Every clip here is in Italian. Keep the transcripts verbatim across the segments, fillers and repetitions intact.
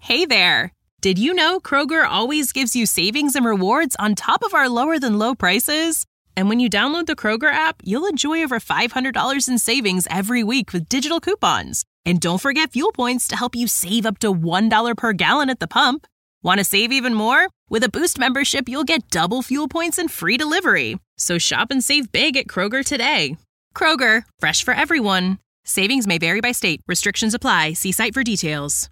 Hey there! Did you know Kroger always gives you savings and rewards on top of our lower-than-low prices? And when you download the Kroger app, you'll enjoy over five hundred dollars in savings every week with digital coupons. And don't forget fuel points to help you save up to one dollar per gallon at the pump. Want to save even more? With a Boost membership, you'll get double fuel points and free delivery. So shop and save big at Kroger today. Kroger, fresh for everyone. Savings may vary by state. Restrictions apply. See site for details.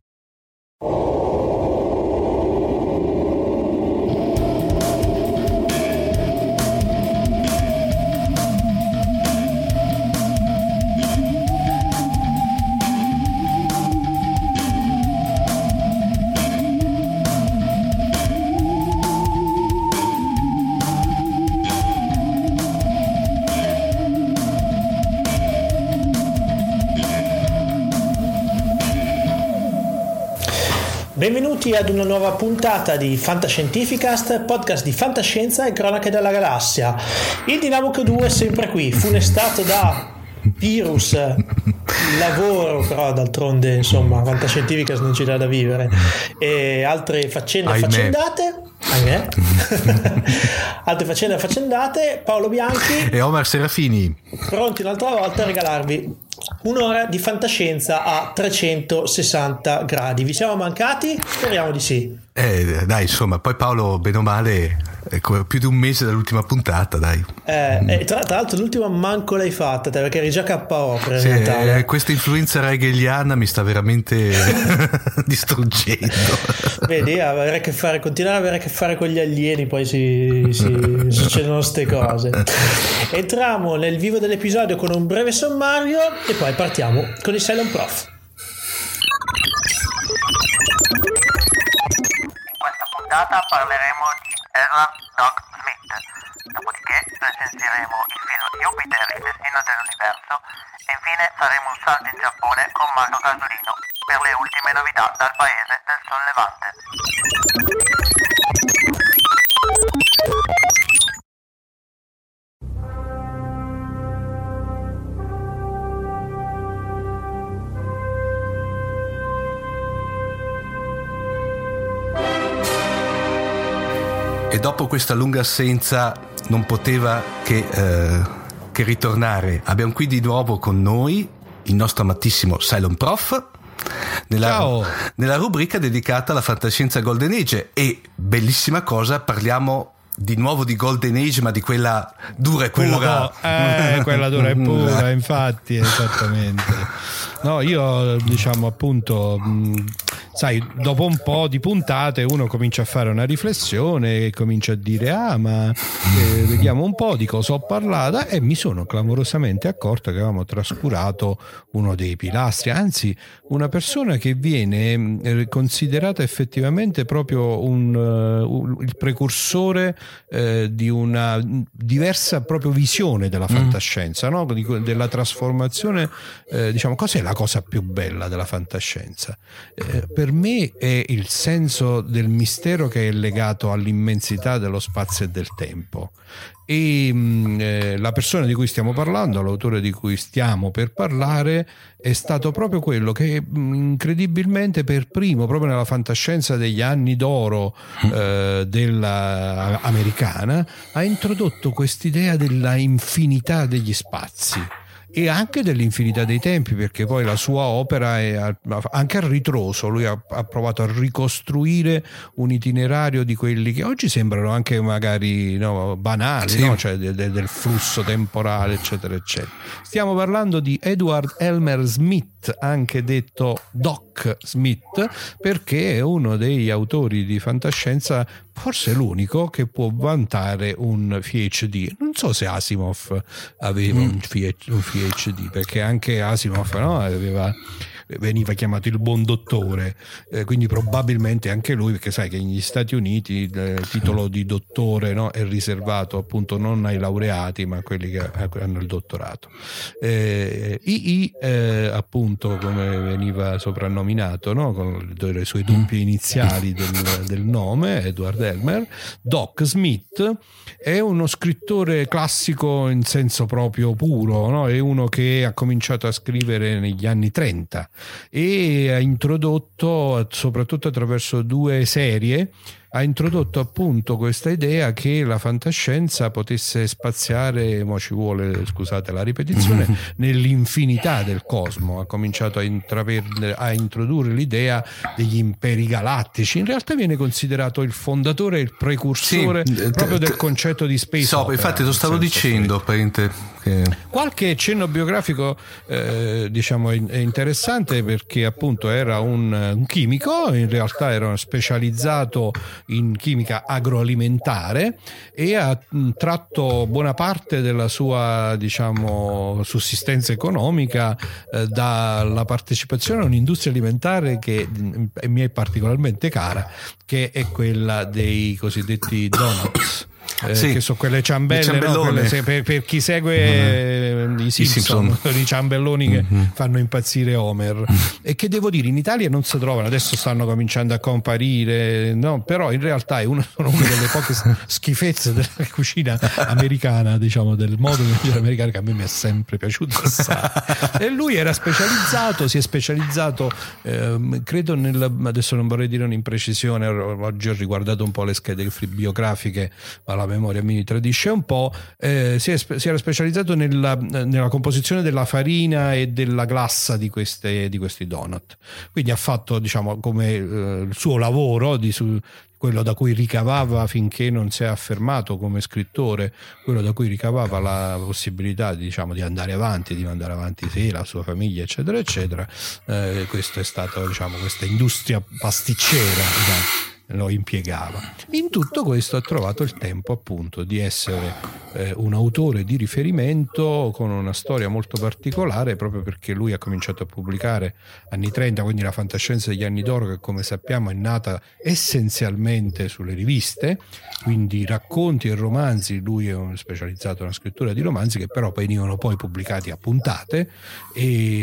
Benvenuti ad una nuova puntata di Fantascientificast, podcast di fantascienza e cronache della galassia. Il Dinamo due è sempre qui, funestato da virus, lavoro, però d'altronde insomma Fantascientificast non ci dà da vivere, e altre faccende Ahimè. affaccendate. Ahimè. Altre faccende affaccendate. Paolo Bianchi e Omar Serafini, pronti un'altra volta a regalarvi un'ora di fantascienza a trecentosessanta gradi. Vi siamo mancati? Speriamo di sì. Eh, dai, insomma, poi Paolo, bene o male, ecco, più di un mese dall'ultima puntata, dai. Eh, mm. eh, tra, tra l'altro l'ultima manco l'hai fatta te, perché eri già K O per sì, Natale. Eh, questa influenza hegeliana mi sta veramente distruggendo. Vedi, avere a che fare, continuare a avere a che fare con gli alieni, poi si, si succedono ste cose. Entriamo nel vivo dell'episodio con un breve sommario e poi partiamo con il Cylon Prof. Parleremo di Ezra Doc Smith, dopodiché recensiremo il film Jupiter, il destino dell'universo, e infine faremo un salto in Giappone con Marco Casolino per le ultime novità dal paese del Sol Levante. E dopo questa lunga assenza non poteva che, eh, che ritornare. Abbiamo qui di nuovo con noi il nostro amatissimo Cylon Prof nella, Ciao. nella rubrica dedicata alla fantascienza Golden Age. E bellissima cosa, parliamo di nuovo di Golden Age, ma di quella dura e pura. Eh, quella dura e pura, infatti, esattamente. No, io diciamo appunto, mh, sai, dopo un po' di puntate uno comincia a fare una riflessione e comincia a dire ah ma eh, vediamo un po' di cosa ho parlato, e mi sono clamorosamente accorto che avevamo trascurato uno dei pilastri, anzi una persona che viene eh, considerata effettivamente proprio un, uh, il precursore eh, di una diversa proprio visione della fantascienza, mm. no? Di, della trasformazione, eh, diciamo, cos'è la cosa più bella della fantascienza? Eh, per me è il senso del mistero che è legato all'immensità dello spazio e del tempo. E mh, eh, la persona di cui stiamo parlando, l'autore di cui stiamo per parlare, è stato proprio quello che mh, incredibilmente per primo, proprio nella fantascienza degli anni d'oro eh, della americana, ha introdotto quest'idea della infinità degli spazi e anche dell'infinità dei tempi, perché poi la sua opera è anche a ritroso. Lui ha, ha provato a ricostruire un itinerario di quelli che oggi sembrano anche magari no, banali, sì. no? Cioè de, de, del flusso temporale, eccetera eccetera. Stiamo parlando di Edward Elmer Smith, anche detto Doc Smith, perché è uno degli autori di fantascienza, forse l'unico, che può vantare un P H D. Non so se Asimov aveva mm. un P H D, perché anche Asimov no, aveva, veniva chiamato il buon dottore, eh, quindi probabilmente anche lui, perché sai che negli Stati Uniti il titolo di dottore no, è riservato appunto non ai laureati ma a quelli che hanno il dottorato. eh, I I eh, appunto, come veniva soprannominato no, con le sue doppie iniziali del, del nome, Edward Elmer. Doc Smith è uno scrittore classico in senso proprio puro, no? È uno che ha cominciato a scrivere negli anni trenta, e ha introdotto, soprattutto attraverso due serie, ha introdotto appunto questa idea che la fantascienza potesse spaziare, mo ci vuole, scusate la ripetizione, nell'infinità del cosmo. Ha cominciato a, intraprendere, a introdurre l'idea degli imperi galattici. In realtà viene considerato il fondatore e il precursore sì, proprio del concetto di space so, opera. Infatti lo stavo dicendo che... Qualche cenno biografico eh, diciamo è interessante, perché appunto era un, un chimico, in realtà era specializzato in chimica agroalimentare e ha tratto buona parte della sua, diciamo, sussistenza economica eh, dalla partecipazione a un'industria alimentare che mi è particolarmente cara, che è quella dei cosiddetti donuts. Eh, sì, che sono quelle ciambelle, no? Quelle, se, per, per chi segue mm-hmm. i Simpson, I Simpson. I ciambelloni che mm-hmm. fanno impazzire Homer mm-hmm. e che devo dire in Italia non si trovano, adesso stanno cominciando a comparire, no? Però in realtà è una, sono una delle poche schifezze della cucina americana, diciamo, del modo di cucina americana, che a me mi è sempre piaciuto assai. E lui era specializzato, si è specializzato ehm, credo nel, adesso non vorrei dire un'imprecisione, oggi ho riguardato un po' le schede biografiche, ma la memoria mi tradisce un po', eh, si, è, si era specializzato nella, nella composizione della farina e della glassa di, queste, di questi donut. Quindi ha fatto, diciamo, come eh, il suo lavoro, di su, quello da cui ricavava, finché non si è affermato come scrittore, quello da cui ricavava la possibilità, diciamo, di andare avanti, di mandare avanti sé, la sua famiglia, eccetera, eccetera. Eh, questo è stato, diciamo, questa industria pasticcera, diciamo, lo impiegava. In tutto questo ha trovato il tempo appunto di essere eh, un autore di riferimento con una storia molto particolare, proprio perché lui ha cominciato a pubblicare anni trenta, quindi la fantascienza degli anni d'oro, che come sappiamo è nata essenzialmente sulle riviste, quindi racconti e romanzi. Lui è un specializzato nella scrittura di romanzi che però venivano poi pubblicati a puntate e,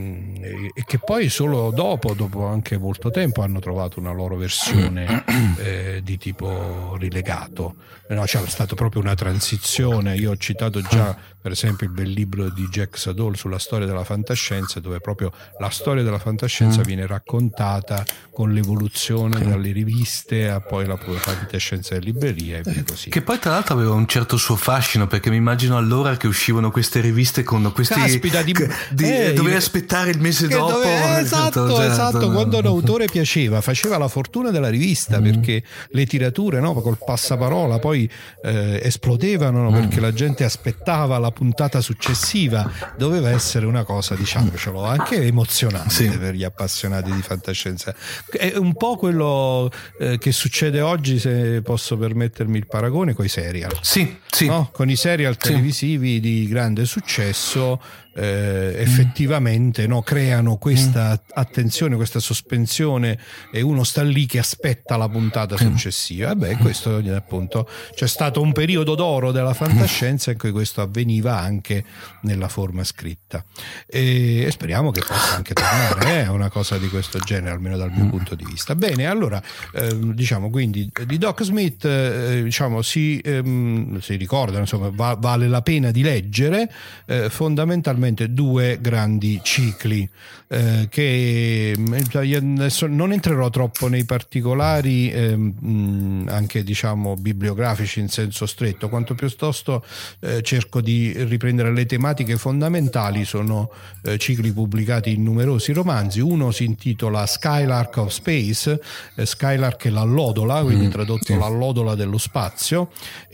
e che poi solo dopo, dopo anche molto tempo, hanno trovato una loro versione Eh, di tipo rilegato. No, c'è stata proprio una transizione. Io ho citato già per esempio il bel libro di Jack Sadol sulla storia della fantascienza, dove proprio la storia della fantascienza viene raccontata con l'evoluzione dalle riviste a poi la fantascienza delle librerie e via così. Che poi tra l'altro aveva un certo suo fascino, perché mi immagino allora che uscivano queste riviste con questi Caspita, di, di, eh, dovevi aspettare il mese dopo dove, esatto, esatto, esatto. Quando un autore piaceva faceva la fortuna della rivista, mm. perché le tirature, no, col passaparola poi eh, esplodevano, no, mm. perché la gente aspettava la puntata successiva. Doveva essere una cosa, diciamocelo, anche emozionante, sì, per gli appassionati di fantascienza. È un po' quello eh, che succede oggi, se posso permettermi il paragone, con i serial. Sì, sì. No? Con i serial televisivi sì. di grande successo. Eh, effettivamente no, creano questa mm. attenzione, questa sospensione, e uno sta lì che aspetta la puntata successiva. E beh, questo appunto, c'è stato un periodo d'oro della fantascienza in cui questo avveniva anche nella forma scritta, e, e speriamo che possa anche tornare eh, una cosa di questo genere, almeno dal mio mm. punto di vista. Bene, allora eh, diciamo quindi di Doc Smith eh, diciamo si, ehm, si ricordano, insomma, va, vale la pena di leggere eh, fondamentalmente due grandi cicli eh, che adesso non entrerò troppo nei particolari eh, mh, anche diciamo bibliografici in senso stretto, quanto piuttosto eh, cerco di riprendere le tematiche fondamentali. Sono eh, cicli pubblicati in numerosi romanzi. Uno si intitola Skylark of Space, eh, Skylark è l'allodola, quindi mm, tradotto sì. l'allodola dello spazio,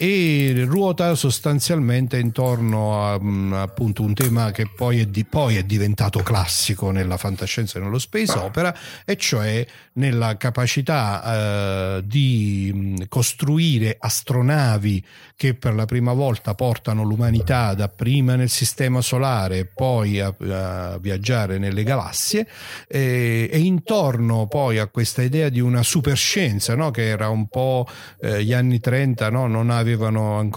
e ruota sostanzialmente intorno a mh, appunto un tema che poi è, di, poi è diventato classico nella fantascienza e nello space opera, e cioè nella capacità eh, di mh, costruire astronavi che per la prima volta portano l'umanità dapprima nel sistema solare e poi a, a viaggiare nelle galassie, e, e intorno poi a questa idea di una superscienza, no? Che era un po' eh, gli anni trenta, no? Non avevano ancora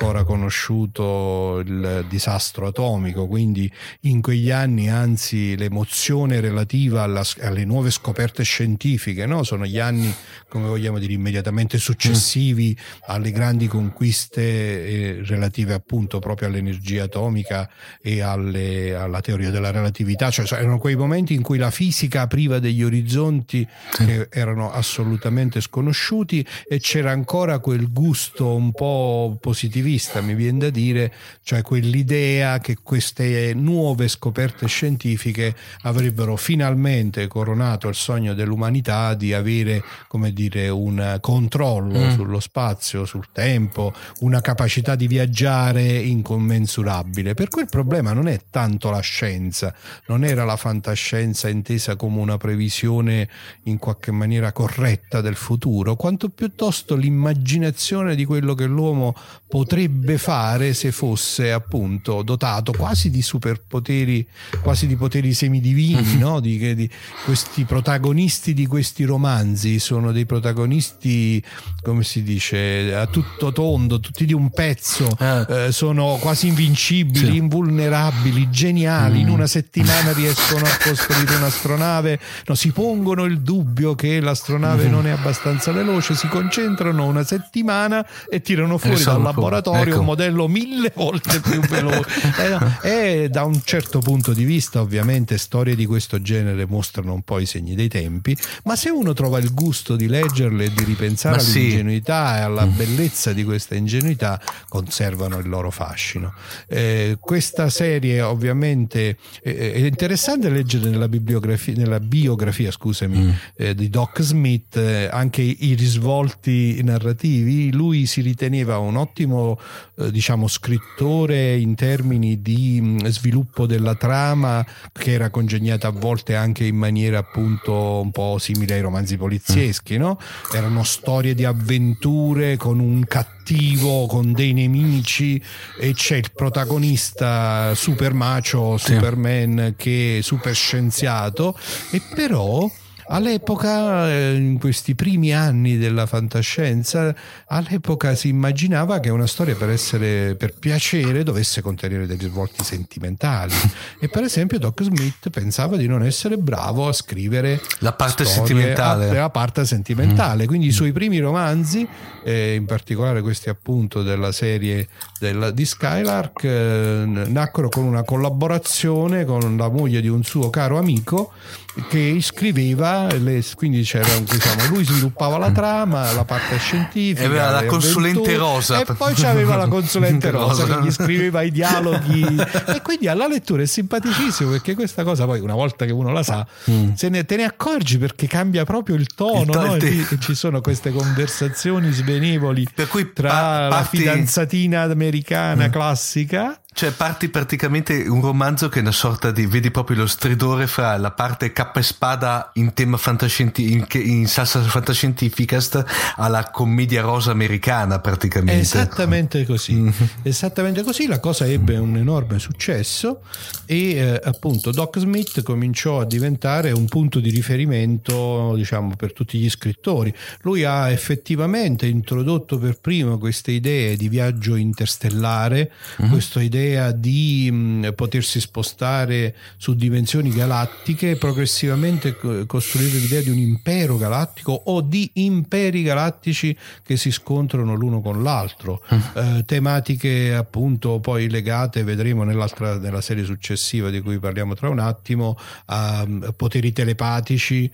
ancora conosciuto il disastro atomico, quindi in quegli anni anzi l'emozione relativa alla, alle nuove scoperte scientifiche, no? Sono gli anni, come vogliamo dire, immediatamente successivi alle grandi conquiste eh, relative appunto proprio all'energia atomica e alle, alla teoria della relatività, cioè erano quei momenti in cui la fisica apriva degli orizzonti sì. che erano assolutamente sconosciuti, e c'era ancora quel gusto un po' positivista, mi viene da dire, cioè quell'idea che queste nuove scoperte scientifiche avrebbero finalmente coronato il sogno dell'umanità di avere, come dire, un controllo mm. sullo spazio, sul tempo, una capacità di viaggiare incommensurabile. Per cui il problema non è tanto la scienza, non era la fantascienza intesa come una previsione in qualche maniera corretta del futuro, quanto piuttosto l'immaginazione di quello che l'uomo potrebbe fare se fosse appunto dotato quasi di superpoteri, quasi di poteri semidivini, no? Di, di questi protagonisti di questi romanzi sono dei protagonisti, come si dice, a tutto tondo, tutti di un pezzo, eh, sono quasi invincibili, sì. invulnerabili, geniali. In una settimana riescono a costruire un'astronave, no, si pongono il dubbio che l'astronave mm-hmm. non è abbastanza veloce, si concentrano una settimana e tirano fuori dal laboratorio ecco. un modello mille volte più veloce. E eh, no, da un certo punto di vista ovviamente storie di questo genere mostrano un po' i segni dei tempi, ma se uno trova il gusto di leggerle e di ripensare ma all'ingenuità sì. e alla bellezza di questa ingenuità, conservano il loro fascino. Eh, questa serie ovviamente eh, è interessante leggere nella bibliografia, nella biografia scusami mm. eh, di Doc Smith eh, anche i risvolti narrativi. Lui si riteneva un ottimo eh, diciamo scrittore in termini di mh, sviluppo della trama, che era congegnata a volte anche in maniera appunto un po' simile ai romanzi polizieschi, no? Erano storie di avventure con un cattivo, con dei nemici, e c'è il protagonista super macho, Superman, sì. che è super scienziato, e però all'epoca, in questi primi anni della fantascienza, all'epoca si immaginava che una storia per essere per piacere dovesse contenere dei risvolti sentimentali, e per esempio Doc Smith pensava di non essere bravo a scrivere la parte sentimentale, la parte sentimentale. Mm. Quindi i suoi primi romanzi, eh, in particolare questi appunto della serie della, di Skylark, eh, nacquero con una collaborazione con la moglie di un suo caro amico che scriveva le, quindi c'era un, diciamo, lui sviluppava la trama, la parte scientifica, e aveva la consulente avventure, rosa, e poi c'aveva la consulente rosa che gli scriveva i dialoghi, e quindi alla lettura è simpaticissimo, perché questa cosa poi una volta che uno la sa mm. se ne, te ne accorgi, perché cambia proprio il tono, il to- no? E ci sono queste conversazioni svenevoli per cui tra pa- la parti... fidanzatina americana mm. classica. Cioè parti praticamente un romanzo che è una sorta di, vedi proprio lo stridore fra la parte cappa e spada in tema fantascientifico, in, in salsa fantascientificast, alla commedia rosa americana praticamente. Esattamente così, mm. esattamente così. La cosa ebbe un enorme successo e eh, appunto Doc Smith cominciò a diventare un punto di riferimento, diciamo, per tutti gli scrittori. Lui ha effettivamente introdotto per primo queste idee di viaggio interstellare, mm. questa idea di mh, potersi spostare su dimensioni galattiche, progressivamente co- costruire l'idea di un impero galattico o di imperi galattici che si scontrano l'uno con l'altro. Mm. Eh, tematiche appunto poi legate, vedremo nell'altra, nella serie successiva di cui parliamo tra un attimo, a, a poteri telepatici,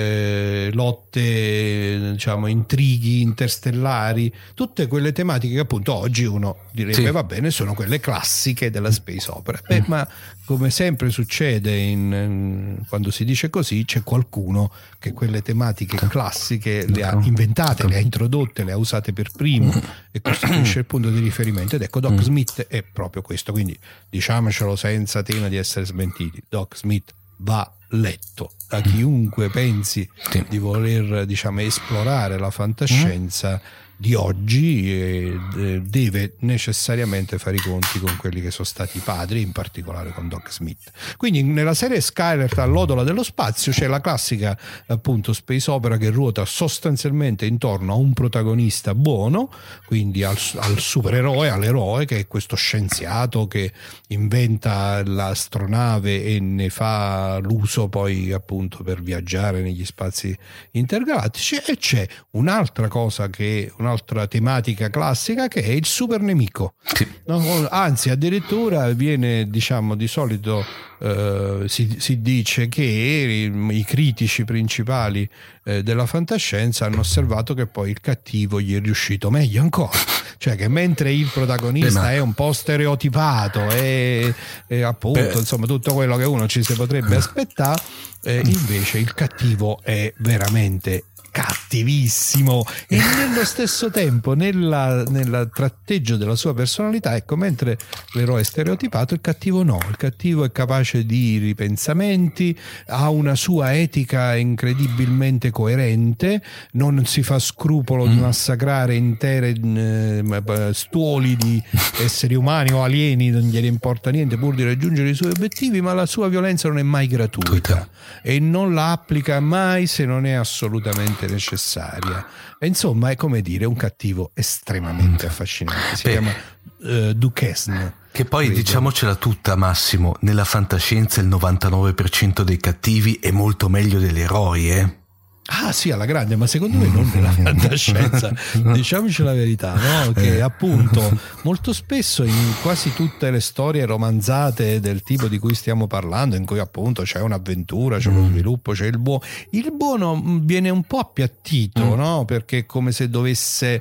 Eh, lotte, diciamo, intrighi interstellari, tutte quelle tematiche che appunto oggi uno direbbe sì. va bene, sono quelle classiche della space opera. Beh, ma come sempre succede in, in, quando si dice così, c'è qualcuno che quelle tematiche classiche le ha inventate, le ha introdotte, le ha usate per primo e costituisce il punto di riferimento. Ed ecco, Doc Smith è proprio questo, quindi diciamocelo senza tema di essere smentiti, Doc Smith va letto. a chiunque pensi sì. di voler, diciamo, esplorare la fantascienza mm. di oggi eh, deve necessariamente fare i conti con quelli che sono stati i padri, in particolare con Doc Smith. Quindi nella serie Skyler, all'odola dello spazio, c'è la classica appunto space opera che ruota sostanzialmente intorno a un protagonista buono, quindi al, al supereroe, all'eroe, che è questo scienziato che inventa l'astronave e ne fa l'uso poi appunto per viaggiare negli spazi intergalattici, e c'è un'altra cosa che un'altra tematica classica che è il super nemico. Sì. No, anzi addirittura viene, diciamo, di solito eh, si, si dice che i, i critici principali eh, della fantascienza hanno osservato che poi il cattivo gli è riuscito meglio ancora, cioè che mentre il protagonista Beh, ma... è un po' stereotipato e, e appunto Beh. insomma tutto quello che uno ci si potrebbe aspettare, eh, invece il cattivo è veramente cattivissimo e nello stesso tempo nella, nella tratteggio della sua personalità, ecco, mentre l'eroe è stereotipato, il cattivo no, il cattivo è capace di ripensamenti, ha una sua etica incredibilmente coerente, non si fa scrupolo mm. di massacrare intere eh, stuoli di esseri umani o alieni, non gliene importa niente pur di raggiungere i suoi obiettivi, ma la sua violenza non è mai gratuita e non la applica mai se non è assolutamente necessaria. E insomma è, come dire, un cattivo estremamente affascinante. Si Beh, chiama uh, Duquesne. Che poi credo. Diciamocela tutta, Massimo, nella fantascienza il novantanove per cento dei cattivi è molto meglio degli eroi, eh? Ah sì, alla grande, ma secondo me non nella fantascienza, diciamoci la verità, no? Che appunto molto spesso in quasi tutte le storie romanzate del tipo di cui stiamo parlando, in cui appunto c'è un'avventura, c'è lo sviluppo, c'è il buono, il buono viene un po' appiattito, no? Perché è come se dovesse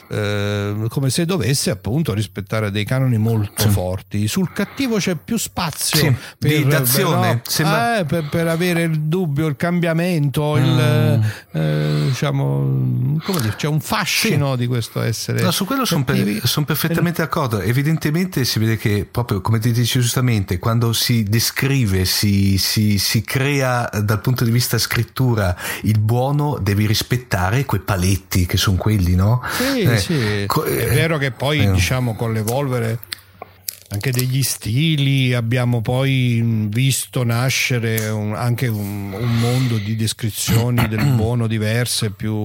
eh, come se dovesse appunto rispettare dei canoni molto sì. forti. Sul cattivo c'è più spazio sì, per, di d'azione, no? sembra... eh, per, per avere il dubbio, il cambiamento, mm. il Eh, diciamo, come dire, c'è un fascino sì. di questo essere. No, su quello sono per, son perfettamente d'accordo. Evidentemente si vede che proprio come ti dici giustamente, quando si descrive, si, si, si crea dal punto di vista scrittura il buono, devi rispettare quei paletti che sono quelli, no? Sì, eh, sì. Co- è vero che poi eh. diciamo con l'evolvere anche degli stili abbiamo poi visto nascere un, anche un, un mondo di descrizioni del buono diverse, più,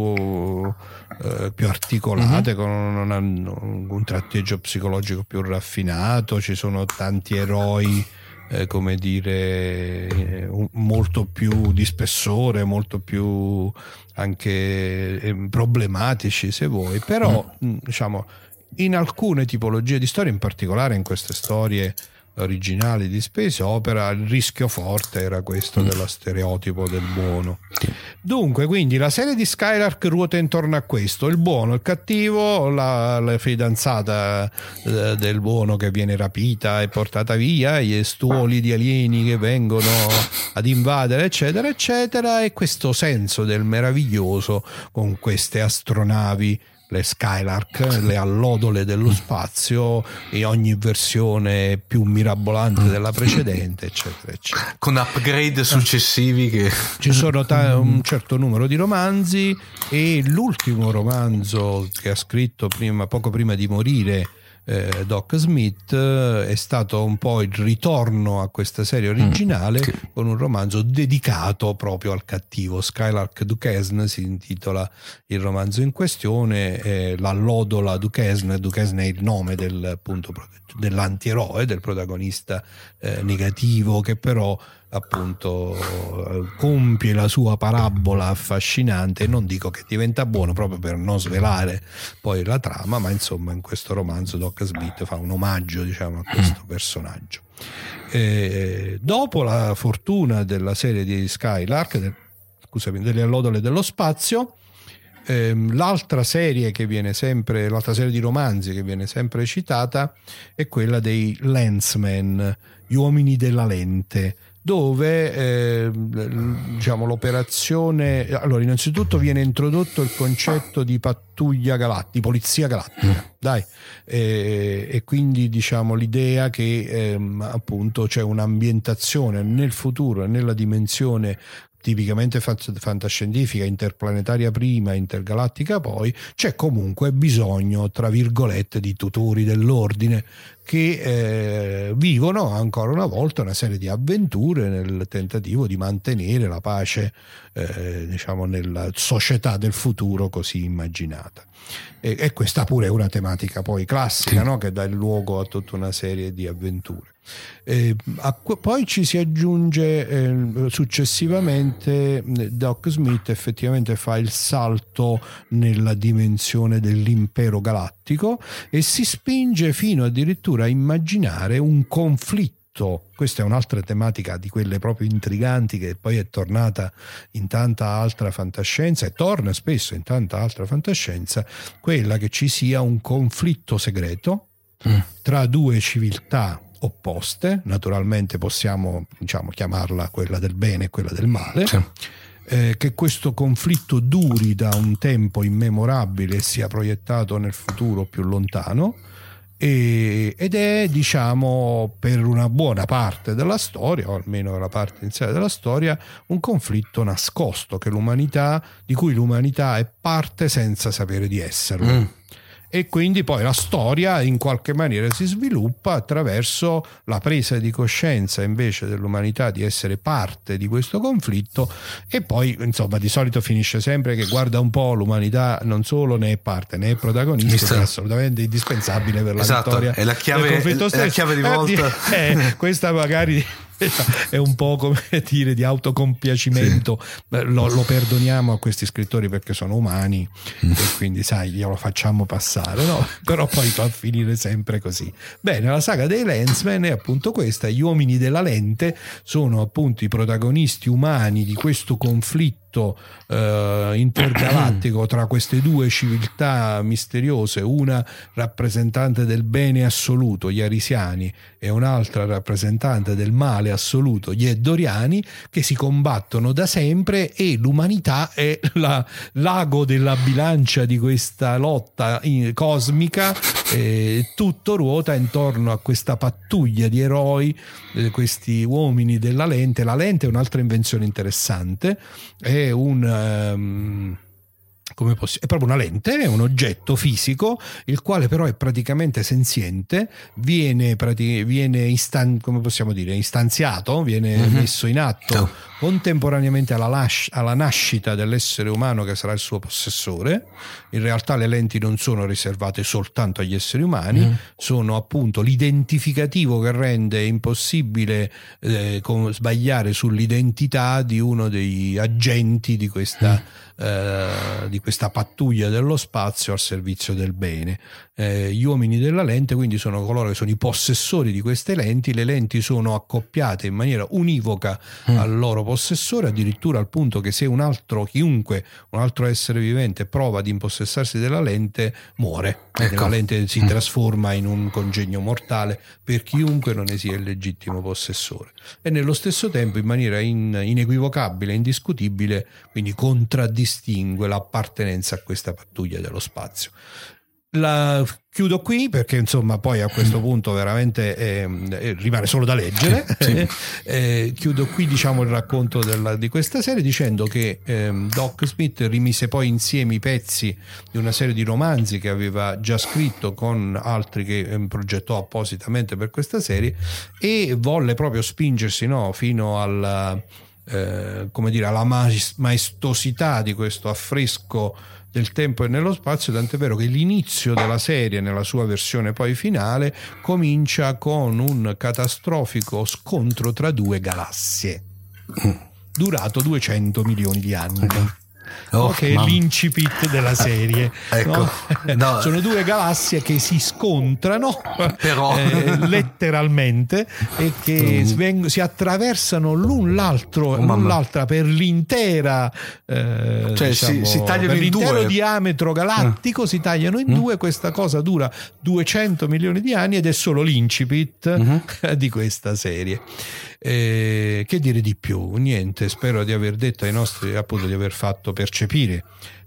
eh, più articolate, mm-hmm. con un, un tratteggio psicologico più raffinato. Ci sono tanti eroi, eh, come dire, eh, molto più di spessore, molto più anche eh, problematici se vuoi, però mm. diciamo in alcune tipologie di storie, in particolare in queste storie originali di space opera, il rischio forte era questo dello stereotipo del buono. Dunque, quindi la serie di Skylark ruota intorno a questo: il buono, il cattivo, la, la fidanzata eh, del buono che viene rapita e portata via, gli stuoli di alieni che vengono ad invadere, eccetera eccetera, e questo senso del meraviglioso con queste astronavi, le Skylark, le allodole dello spazio, e ogni versione più mirabolante della precedente, eccetera eccetera, con upgrade successivi che ci sono ta- un certo numero di romanzi, e l'ultimo romanzo che ha scritto prima, poco prima di morire, eh, Doc Smith, eh, è stato un po' il ritorno a questa serie originale, mm. con un romanzo dedicato proprio al cattivo. Skylark Duquesne si intitola il romanzo in questione, eh, l'allodola Duquesne. Duquesne è il nome del, appunto, dell'antieroe, del protagonista eh, negativo, che però appunto compie la sua parabola affascinante. Non dico che diventa buono proprio per non svelare poi la trama, ma insomma in questo romanzo Doc Smith fa un omaggio, diciamo, a questo personaggio. E dopo la fortuna della serie di Skylark, del, scusami, delle allodole dello spazio, ehm, l'altra serie che viene sempre, l'altra serie di romanzi che viene sempre citata è quella dei Lensmen, gli uomini della lente, dove eh, diciamo l'operazione, allora innanzitutto viene introdotto il concetto di pattuglia galattica, di polizia galattica, dai, e, e quindi diciamo l'idea che ehm, appunto c'è un'ambientazione nel futuro e nella dimensione tipicamente fantascientifica, interplanetaria prima, intergalattica poi, c'è comunque bisogno, tra virgolette, di tutori dell'ordine che eh, vivono ancora una volta una serie di avventure nel tentativo di mantenere la pace eh, diciamo nella società del futuro così immaginata. E, e questa pure è una tematica poi classica, no? Che dà il luogo a tutta una serie di avventure. Eh, a, poi ci si aggiunge eh, successivamente Doc Smith effettivamente fa il salto nella dimensione dell'impero galattico e si spinge fino addirittura a immaginare un conflitto. Questa è un'altra tematica di quelle proprio intriganti che poi è tornata in tanta altra fantascienza e torna spesso in tanta altra fantascienza, quella che ci sia un conflitto segreto mm. tra due civiltà opposte, naturalmente possiamo diciamo chiamarla quella del bene e quella del male, sì. eh, che questo conflitto duri da un tempo immemorabile e sia proiettato nel futuro più lontano e, ed è diciamo per una buona parte della storia, o almeno la parte iniziale della storia, un conflitto nascosto che l'umanità di cui l'umanità è parte senza sapere di esserlo. Mm. E quindi poi la storia in qualche maniera si sviluppa attraverso la presa di coscienza invece dell'umanità di essere parte di questo conflitto e poi insomma di solito finisce sempre che guarda un po' l'umanità non solo ne è parte ne è protagonista, è assolutamente indispensabile per la esatto, vittoria è la chiave, del conflitto stesso. È la chiave di volta eh, eh, questa magari è un po' come dire di autocompiacimento, sì. lo, lo perdoniamo a questi scrittori perché sono umani mm. e quindi sai glielo facciamo passare, no? Però poi va a finire sempre così. Bene, la saga dei Landsman è appunto questa, gli uomini della lente sono appunto i protagonisti umani di questo conflitto eh, intergalattico tra queste due civiltà misteriose, una rappresentante del bene assoluto, gli arisiani, e un'altra rappresentante del male assoluto, gli eddoriani, che si combattono da sempre e l'umanità è la, l'ago della bilancia di questa lotta in, cosmica, e tutto ruota intorno a questa pattuglia di eroi, eh, questi uomini della lente. La lente è un'altra invenzione interessante, è un um, come posso, è proprio una lente, è un oggetto fisico il quale però è praticamente senziente, viene, prati, viene istan, come possiamo dire, istanziato, viene mm-hmm. messo in atto oh. contemporaneamente alla, las- alla nascita dell'essere umano che sarà il suo possessore. In realtà le lenti non sono riservate soltanto agli esseri umani, mm. sono appunto l'identificativo che rende impossibile eh, con, sbagliare sull'identità di uno degli agenti di questa mm. Eh, di questa pattuglia dello spazio al servizio del bene. Eh, gli uomini della lente quindi sono coloro che sono i possessori di queste lenti. Le lenti sono accoppiate in maniera univoca mm. al loro possessore, addirittura al punto che se un altro chiunque un altro essere vivente prova ad impossessarsi della lente muore, ecco. La lente si mm. trasforma in un congegno mortale per chiunque non ne sia il legittimo possessore, e nello stesso tempo in maniera in, inequivocabile, indiscutibile, quindi contraddistingue l'appartenenza a questa pattuglia dello spazio. La chiudo qui perché insomma poi a questo punto veramente eh, eh, rimane solo da leggere. Sì. eh, chiudo qui diciamo il racconto della, di questa serie dicendo che eh, Doc Smith rimise poi insieme i pezzi di una serie di romanzi che aveva già scritto con altri che eh, progettò appositamente per questa serie, e volle proprio spingersi no, fino alla eh, come dire alla maestosità di questo affresco del tempo e nello spazio, tant'è vero che l'inizio della serie nella sua versione poi finale comincia con un catastrofico scontro tra due galassie durato duecento milioni di anni. Oh, che è l'incipit della serie. Ecco. No? No. Sono due galassie che si scontrano però eh, letteralmente e che mm. si attraversano l'un l'altro oh, l'un l'altra per l'intera eh, cioè diciamo, si, si tagliano per in l'intero due. diametro galattico, mm. si tagliano in mm. due. Questa cosa dura duecento milioni di anni ed è solo l'incipit mm-hmm. di questa serie. Eh, che dire di più? Niente, spero di aver detto ai nostri, appunto di aver fatto percepire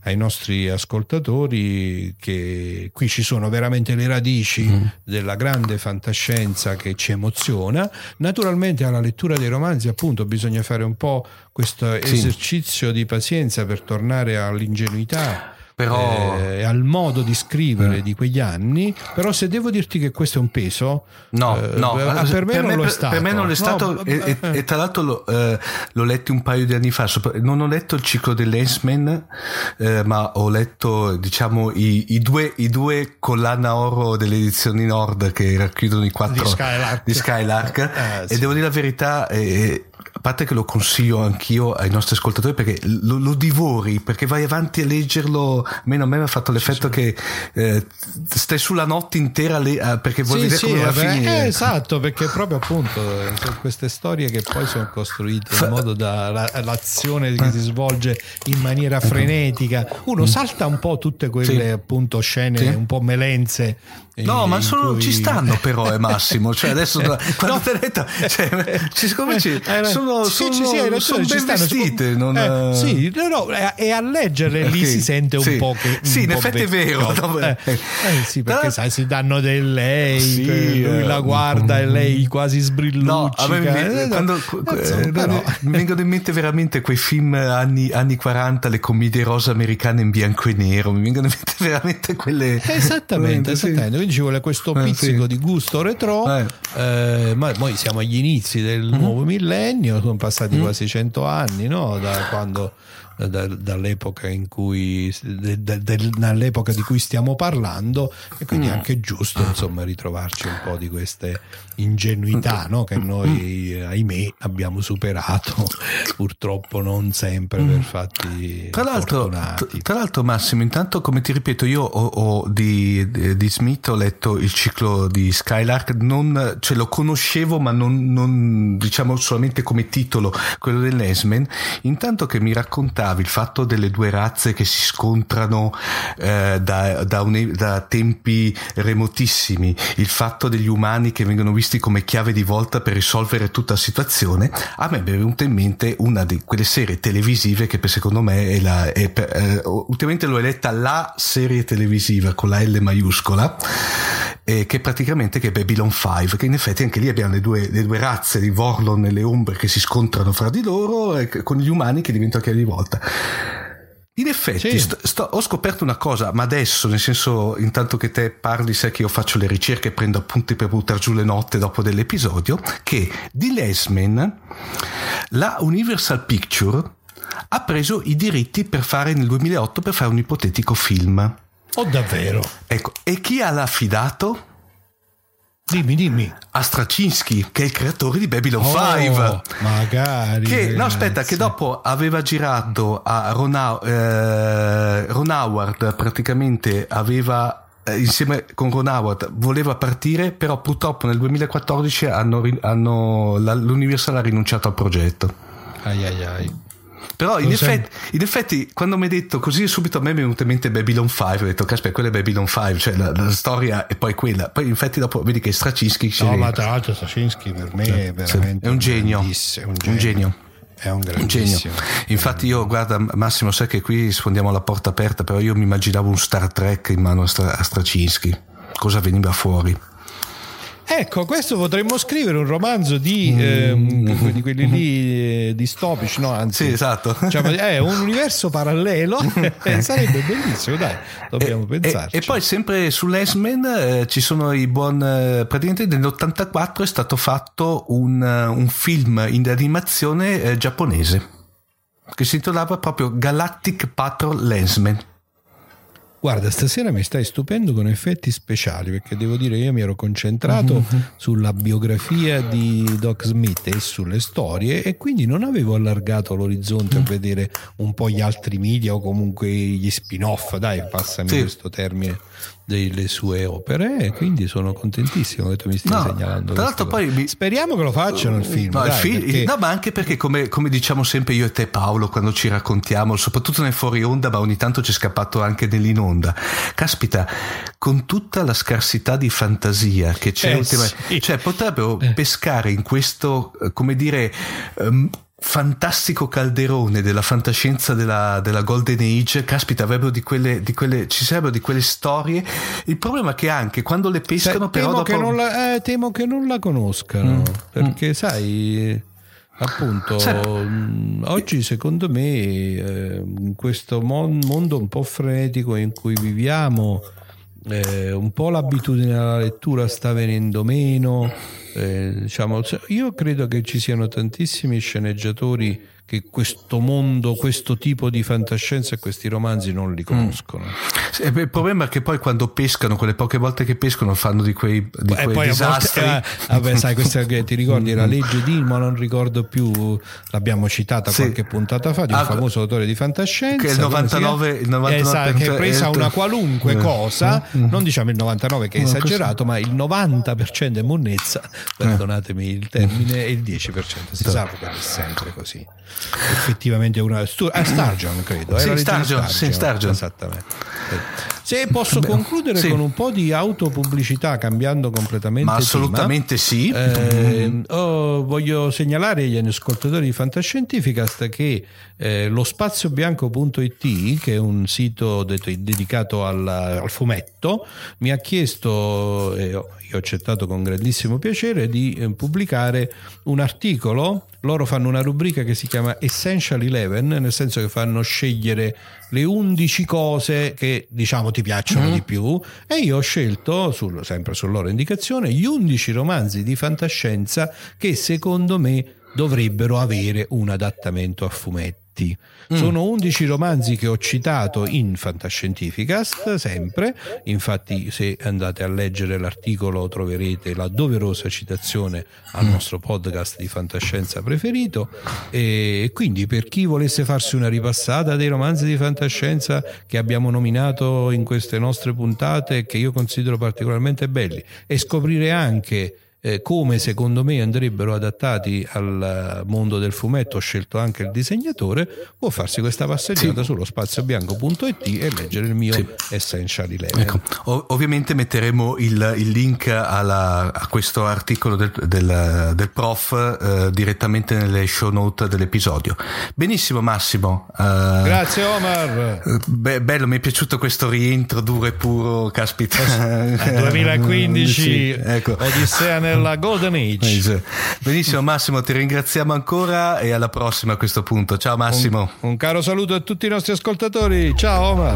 ai nostri ascoltatori che qui ci sono veramente le radici mm. della grande fantascienza che ci emoziona. Naturalmente alla lettura dei romanzi appunto bisogna fare un po' questo sì. esercizio di pazienza per tornare all'ingenuità, però eh, al modo di scrivere eh. di quegli anni. Però se devo dirti che questo è un peso, no, eh, no per, per me per non me, lo è per, stato per me non è stato no, e, eh. e tra l'altro lo, eh, l'ho letto un paio di anni fa. Non ho letto il ciclo dell'X-Men, eh, ma ho letto diciamo i, i due i due collana oro delle edizioni Nord che racchiudono i quattro di Skylark, di Skylark eh, sì. E devo dire la verità, eh, a parte che lo consiglio anch'io ai nostri ascoltatori perché lo, lo divori, perché vai avanti a leggerlo. Meno a me mi ha fatto l'effetto sì, sì. che eh, stai sulla notte intera le, eh, perché vuoi sì, vedere sì, come va a finire. finire. Eh, esatto, perché proprio appunto sono queste storie che poi sono costruite in modo da la, l'azione che si svolge in maniera frenetica. Uno salta un po' tutte quelle sì. appunto scene sì. un po' melenze. No, ma sono, cui... ci stanno però, è Massimo. Cioè adesso quando no. te detto, cioè, siccome ci, eh, sono, sì, sono, sì, sì, ragione, sono ben stanno, vestite. Non... Eh, sì, no, no, e a leggerle lì okay. si sente un sì. po' che. Sì, un in po effetti vecchio. è vero. Eh, eh, sì, perché da... sai, si danno del lei, sì, lui eh, la guarda e lei quasi sbrilluccia. No, a me mi, quando, eh, però... mi vengono in mente veramente quei film anni, anni quaranta, le commedie rosa americane in bianco e nero. Mi vengono in mente veramente quelle. Esattamente, esattamente. Sì. Quindi ci vuole questo pizzico sì. di gusto retro, eh. Eh, ma noi siamo agli inizi del mm-hmm. nuovo millennio, sono passati mm-hmm. quasi cento anni, no? Da quando da, dall'epoca in cui de, de, de, dall'epoca di cui stiamo parlando, e quindi è anche giusto insomma ritrovarci un po' di queste ingenuità, no? Che noi ahimè abbiamo superato purtroppo non sempre per fatti tra l'altro, fortunati. Tra l'altro Massimo, intanto come ti ripeto io ho, ho di, di Smith ho letto il ciclo di Skylark, non ce lo conoscevo ma non, non diciamo solamente come titolo quello dell'X-Men. Intanto che mi raccontavi il fatto delle due razze che si scontrano eh, da, da, un, da tempi remotissimi, il fatto degli umani che vengono visti come chiave di volta per risolvere tutta la situazione, a me mi è venuta in mente una di quelle serie televisive che per secondo me è la è per, eh, ultimamente l'ho eletta la serie televisiva con la L maiuscola, eh, che praticamente che è Babylon cinque, che in effetti anche lì abbiamo le due, le due razze di Vorlon e le ombre che si scontrano fra di loro, eh, con gli umani che diventano chiave di volta. In effetti sì. sto, sto, ho scoperto una cosa, ma adesso, nel senso, intanto che te parli, sai che io faccio le ricerche e prendo appunti per buttare giù le notte dopo dell'episodio, che di X-Men la Universal Picture ha preso i diritti per fare nel duemilaotto per fare un ipotetico film. Oh, davvero? Ecco, e chi ha l'affidato? Dimmi, dimmi. A Straczynski, che è il creatore di Babylon oh, cinque. Magari. Che, no, aspetta, che dopo aveva girato a Ron, eh, Ron Howard, praticamente aveva, eh, insieme con Ron Howard, voleva partire, però purtroppo nel duemilaquattordici hanno, hanno la, l'Universal ha rinunciato al progetto. Ai ai ai. Però in effetti, in effetti quando mi hai detto così subito a me mi è venuto in mente Babylon cinque, ho detto caspita, quella è Babylon cinque, cioè la, la storia è poi quella, poi in effetti dopo vedi che Straczynski no ma tra l'altro Straczynski per me cioè, è veramente è un genio, un genio. un genio è un grandissimo genio. Infatti io guarda Massimo, sai che qui sfondiamo la porta aperta, però io mi immaginavo un Star Trek in mano a, Stra- a Straczynski, cosa veniva fuori. Ecco, questo potremmo scrivere un romanzo di, mm. eh, di quelli lì eh, distopici, no? Anzi, sì, esatto. Cioè, è un universo parallelo, sarebbe bellissimo, dai, dobbiamo e, pensarci. E, e poi sempre sull'X-Men eh, ci sono i buon, eh, praticamente nell'ottantaquattro è stato fatto un, un film in animazione eh, giapponese che si intitolava proprio Galactic Patrol X-Men. Guarda, stasera mi stai stupendo con effetti speciali, perché devo dire io mi ero concentrato mm-hmm. sulla biografia di Doc Smith e sulle storie, e quindi non avevo allargato l'orizzonte mm. a vedere un po' gli altri media o comunque gli spin-off, dai, passami sì. questo termine, delle sue opere, e quindi sono contentissimo che tu mi stia no, segnalando. Tra l'altro poi mi... speriamo che lo facciano il film, no, dai, il film perché... no, ma anche perché come, come diciamo sempre io e te Paolo quando ci raccontiamo, soprattutto nel fuori onda, ma ogni tanto ci è scappato anche nell'in onda, caspita, con tutta la scarsità di fantasia che c'è eh, ultimamente, sì. cioè potrebbero eh. pescare in questo, come dire, um, fantastico calderone della fantascienza della, della Golden Age, caspita, avrebbero di quelle, di quelle, ci sarebbero di quelle storie. Il problema è che anche quando le pescano, Beh, temo, però che dopo... non la, eh, temo che non la conoscano, mm. perché mm. sai, appunto, mh, oggi secondo me eh, in questo mon- mondo un po' frenetico in cui viviamo, eh, un po' l'abitudine alla lettura sta venendo meno. Eh, diciamo, io credo che ci siano tantissimi sceneggiatori che questo mondo, questo tipo di fantascienza e questi romanzi non li conoscono. Mm. Il problema è che poi quando pescano, quelle poche volte che pescano, fanno di quei, di e quei poi disastri. Volte, eh, vabbè, sai, questa che ti ricordi, la legge di, ma non ricordo più, l'abbiamo citata sì. qualche puntata fa, di un ah, famoso autore di fantascienza. Che è il novantanove, il novantanove esatto, che è presa una qualunque eh. cosa, mm. non diciamo il novantanove che è esagerato, ma il novanta per cento è monnezza, perdonatemi il termine, e il dieci per cento si sa che è sempre così. Effettivamente una a Sturgeon, credo, sì, era Sturgeon, sì, Sturgeon. Esattamente. Se posso Beh, concludere sì. con un po' di autopubblicità, cambiando completamente ma assolutamente tema, sì. Eh, oh, voglio segnalare agli ascoltatori di Fantascientificast che eh, lo spaziobianco punto it, che è un sito det- dedicato al, al fumetto, mi ha chiesto, e eh, io ho accettato con grandissimo piacere, di eh, pubblicare un articolo. Loro fanno una rubrica che si chiama Essential Eleven, nel senso che fanno scegliere le undici cose che diciamo ti piacciono mm. di più, e io ho scelto, sul, sempre su loro indicazione, gli undici romanzi di fantascienza che secondo me dovrebbero avere un adattamento a fumetti. Mm. Sono undici romanzi che ho citato in Fantascientificast sempre, infatti se andate a leggere l'articolo troverete la doverosa citazione al mm. nostro podcast di fantascienza preferito, e quindi per chi volesse farsi una ripassata dei romanzi di fantascienza che abbiamo nominato in queste nostre puntate e che io considero particolarmente belli, e scoprire anche Eh, come secondo me andrebbero adattati al mondo del fumetto, ho scelto anche il disegnatore, può farsi questa passeggiata sì. sullo spaziobianco punto it e leggere il mio sì. Essential Eleven. Ecco. O- ovviamente metteremo il, il link alla, a questo articolo del, del, del prof eh, direttamente nelle show note dell'episodio. Benissimo Massimo, uh, grazie Omar. Be- bello, mi è piaciuto questo rientro duro e puro, caspita. duemilaquindici sì, ecco. Odissea nella Golden Age. Benissimo Massimo, ti ringraziamo ancora e alla prossima a questo punto. Ciao Massimo. Un, un caro saluto a tutti i nostri ascoltatori. Ciao Omar.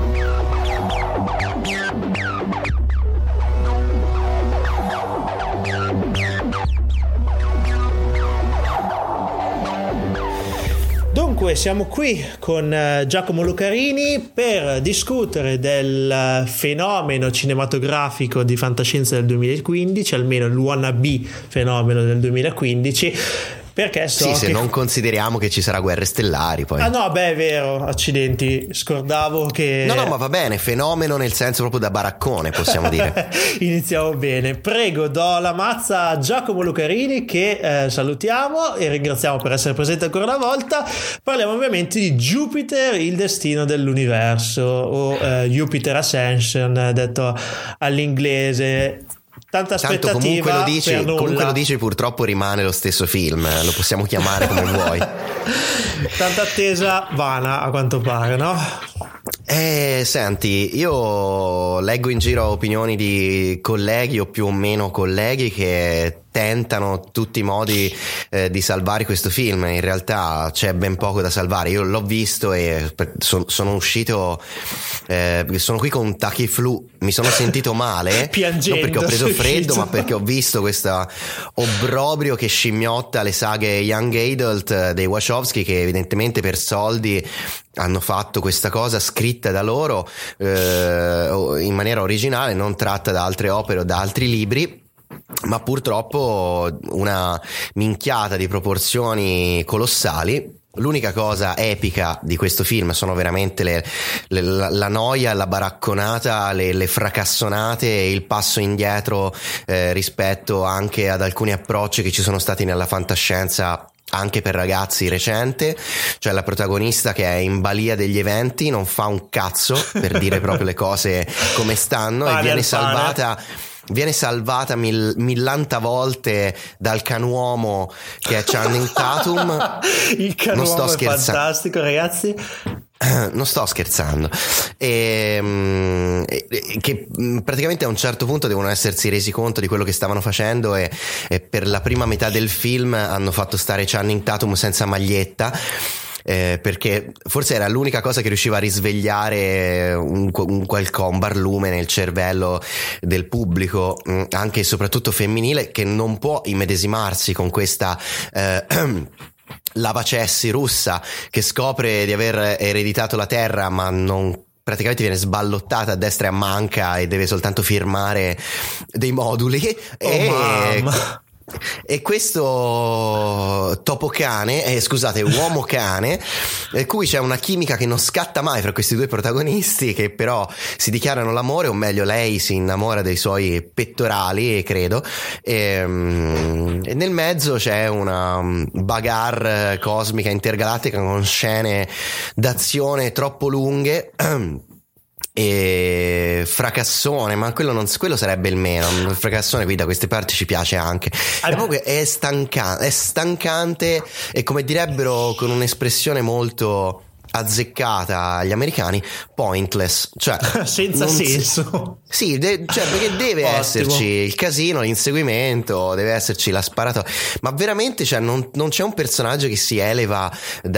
Dunque siamo qui con uh, Giacomo Lucarini per discutere del uh, fenomeno cinematografico di fantascienza del duemilaquindici, almeno il wannabe fenomeno del duemilaquindici. Perché so sì, se che... non consideriamo che ci sarà Guerre Stellari poi. Ah no, beh è vero, accidenti, scordavo che... No, no, ma va bene, fenomeno nel senso proprio da baraccone, possiamo dire. Iniziamo bene. Prego, do la mazza a Giacomo Lucarini che eh, salutiamo e ringraziamo per essere presente ancora una volta. Parliamo ovviamente di Jupiter, il destino dell'universo, o eh, Jupiter Ascension, detto all'inglese. Tanta aspettativa. Tanto comunque lo dici, per nulla. comunque lo dici, purtroppo rimane lo stesso film, lo possiamo chiamare come vuoi. Tanta attesa vana a quanto pare, no? Eh, senti, io leggo in giro opinioni di colleghi o più o meno colleghi che tentano tutti i modi eh, di salvare questo film. In realtà c'è ben poco da salvare. Io l'ho visto e so, sono uscito eh, sono qui con un tachiflu, mi sono sentito male piangendo, non perché ho preso freddo uscito. ma perché ho visto questo obbrobrio che scimmiotta le saghe young adult dei Wachowski, che evidentemente per soldi hanno fatto questa cosa scritta da loro eh, in maniera originale, non tratta da altre opere o da altri libri, ma purtroppo una minchiata di proporzioni colossali. L'unica cosa epica di questo film sono veramente le, le, la, la noia, la baracconata, le, le fracassonate e il passo indietro eh, rispetto anche ad alcuni approcci che ci sono stati nella fantascienza anche per ragazzi recente, cioè la protagonista che è in balia degli eventi, non fa un cazzo, per dire proprio le cose come stanno, e viene salvata viene salvata mil, millanta volte dal canuomo che è Channing Tatum. Il canuomo è fantastico, ragazzi. Non sto scherzando. E, e, che praticamente a un certo punto devono essersi resi conto di quello che stavano facendo e, e per la prima metà del film hanno fatto stare Channing Tatum senza maglietta. Eh, perché forse era l'unica cosa che riusciva a risvegliare un, un qualcosa, un barlume nel cervello del pubblico, anche e soprattutto femminile, che non può immedesimarsi con questa eh, lavacessi russa che scopre di aver ereditato la terra ma non praticamente viene sballottata a destra e a manca e deve soltanto firmare dei moduli. Oh, e mamma. E questo topo cane, eh, scusate, uomo cane, per cui c'è una chimica che non scatta mai fra questi due protagonisti, che però si dichiarano l'amore, o meglio lei si innamora dei suoi pettorali, credo, e, e nel mezzo c'è una bagarre cosmica intergalattica con scene d'azione troppo lunghe e fracassone, ma quello, non, quello sarebbe il meno. Il fracassone qui da queste parti ci piace anche. E comunque è stancante, è stancante e, come direbbero con un'espressione molto azzeccata gli americani, pointless, cioè senza senso. Sì, de- cioè perché deve Ottimo. esserci il casino, l'inseguimento, deve esserci la sparatoria, ma veramente, cioè, non, non c'è un personaggio che si eleva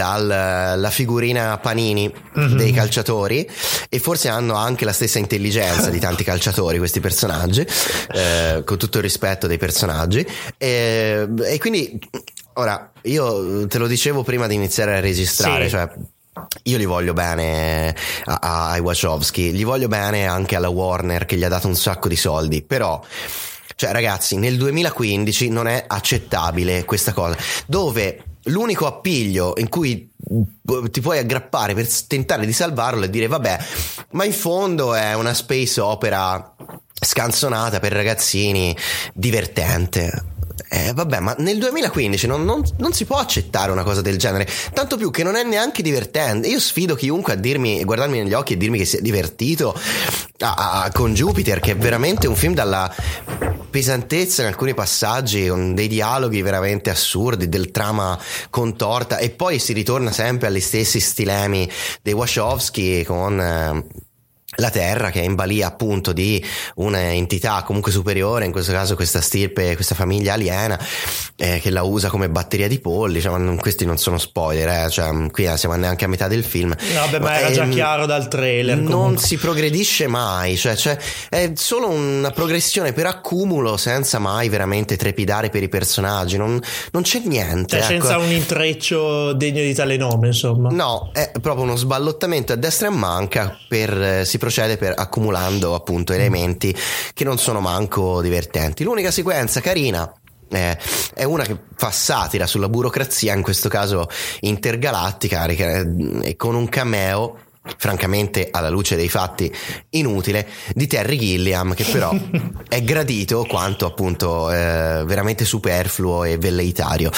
dalla figurina Panini mm-hmm. dei calciatori, e forse hanno anche la stessa intelligenza di tanti calciatori questi personaggi, eh, con tutto il rispetto dei personaggi, e, e quindi ora io te lo dicevo prima di iniziare a registrare, sì. cioè io li voglio bene a, a, ai Wachowski, gli voglio bene anche alla Warner che gli ha dato un sacco di soldi, però cioè ragazzi, nel duemilaquindici non è accettabile questa cosa, dove l'unico appiglio in cui ti puoi aggrappare per tentare di salvarlo è dire vabbè, ma in fondo è una space opera scanzonata per ragazzini, divertente. Eh, vabbè, ma nel duemilaquindici non, non, non si può accettare una cosa del genere, tanto più che non è neanche divertente. Io sfido chiunque a dirmi, guardarmi negli occhi e dirmi che si è divertito a, a, con Jupiter, che è veramente un film dalla pesantezza in alcuni passaggi, con dei dialoghi veramente assurdi, del trama contorta, e poi si ritorna sempre agli stessi stilemi dei Wachowski con eh, la Terra che è in balia appunto di un'entità comunque superiore, in questo caso questa stirpe, questa famiglia aliena, eh, che la usa come batteria di polli. Cioè, non, questi non sono spoiler, eh, cioè, qui siamo neanche a metà del film. No, beh, ma, ma era già chiaro dal trailer. Non comunque. si progredisce mai, cioè, cioè è solo una progressione per accumulo senza mai veramente trepidare per i personaggi. Non, non c'è niente. Cioè, ecco. Senza un intreccio degno di tale nome, insomma. No, è proprio uno sballottamento a destra e a manca per si procede per accumulando appunto elementi che non sono manco divertenti. L'unica sequenza carina eh, è una che fa satira sulla burocrazia, in questo caso intergalattica, e con un cameo francamente alla luce dei fatti inutile di Terry Gilliam, che però è gradito quanto appunto eh, veramente superfluo e velleitario.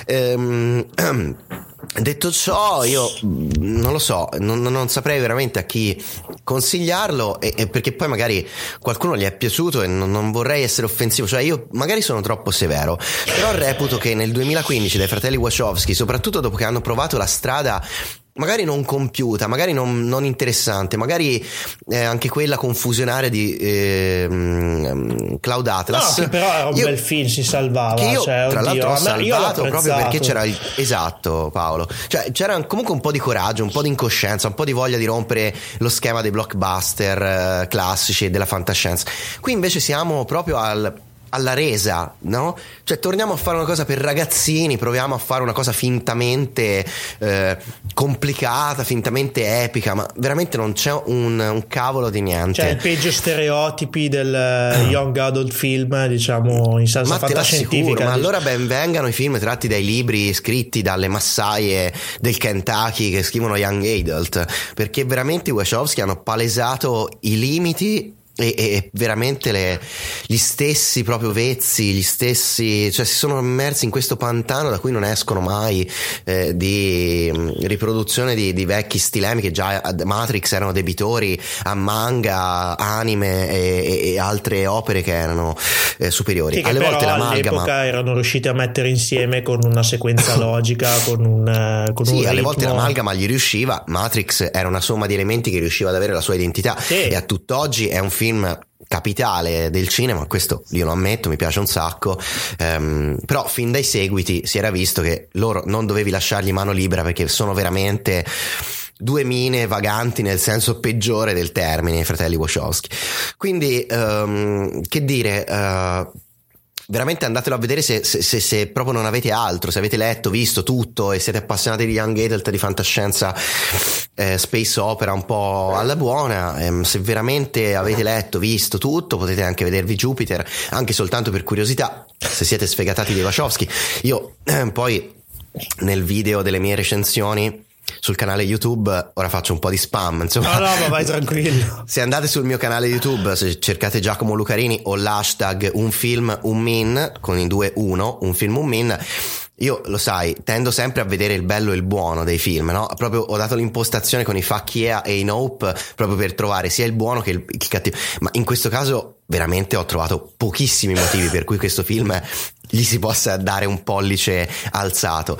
ehm Detto ciò, io non lo so, non, non saprei veramente a chi consigliarlo, e, e perché poi magari qualcuno gli è piaciuto e non, non vorrei essere offensivo, cioè io magari sono troppo severo, però reputo che nel duemilaquindici dai fratelli Wachowski, soprattutto dopo che hanno provato la strada magari non compiuta, magari non, non interessante, magari eh, anche quella confusionaria di eh, Cloud Atlas, no, che però era un io, bel film, si salvava, che io cioè, tra oddio, l'altro ho salvato proprio perché c'era il, esatto Paolo, cioè c'era comunque un po' di coraggio, un po' di incoscienza, un po' di voglia di rompere lo schema dei blockbuster eh, classici e della fantascienza. Qui invece siamo proprio al alla resa, no? Cioè torniamo a fare una cosa per ragazzini, proviamo a fare una cosa fintamente eh, complicata, fintamente epica, ma veramente non c'è un, un cavolo di niente. Cioè il peggio stereotipi del young adult film, diciamo, in salsa fantascientifica. Ma allora ben vengano i film tratti dai libri scritti dalle massaie del Kentucky che scrivono young adult, perché veramente i Wachowski hanno palesato i limiti e, e veramente le, gli stessi proprio vezzi, gli stessi, cioè si sono immersi in questo pantano da cui non escono mai, eh, di riproduzione di, di vecchi stilemi che già a Matrix erano debitori a manga, anime e, e altre opere che erano eh, superiori. Sì, che alle però volte l'amalgama all'epoca erano riusciti a mettere insieme con una sequenza logica, con un, con sì, un alle ritmo. volte l'amalgama gli riusciva. Matrix era una somma di elementi che riusciva ad avere la sua identità, sì. E a tutt'oggi è un film capitale del cinema, questo io lo ammetto, mi piace un sacco, um, però fin dai seguiti si era visto che loro non dovevi lasciargli mano libera, perché sono veramente due mine vaganti nel senso peggiore del termine, i fratelli Wachowski. Quindi um, che dire, uh, veramente andatelo a vedere se, se, se, se proprio non avete altro, se avete letto, visto tutto e siete appassionati di young adult, di fantascienza, eh, space opera un po' alla buona. ehm, se veramente avete letto, visto tutto, potete anche vedervi Jupiter, anche soltanto per curiosità, se siete sfegatati dei Wachowski. Io eh, poi nel video delle mie recensioni sul canale YouTube, ora faccio un po' di spam, insomma. No, no, ma vai tranquillo. Se andate sul mio canale YouTube, se cercate Giacomo Lucarini o l'hashtag un film un min, con i due uno, un film un min, io lo sai, tendo sempre a vedere il bello e il buono dei film, no? Proprio ho dato l'impostazione con i Fuck Yeah e i Nope proprio per trovare sia il buono che il, il cattivo, ma in questo caso veramente ho trovato pochissimi motivi per cui questo film gli si possa dare un pollice alzato,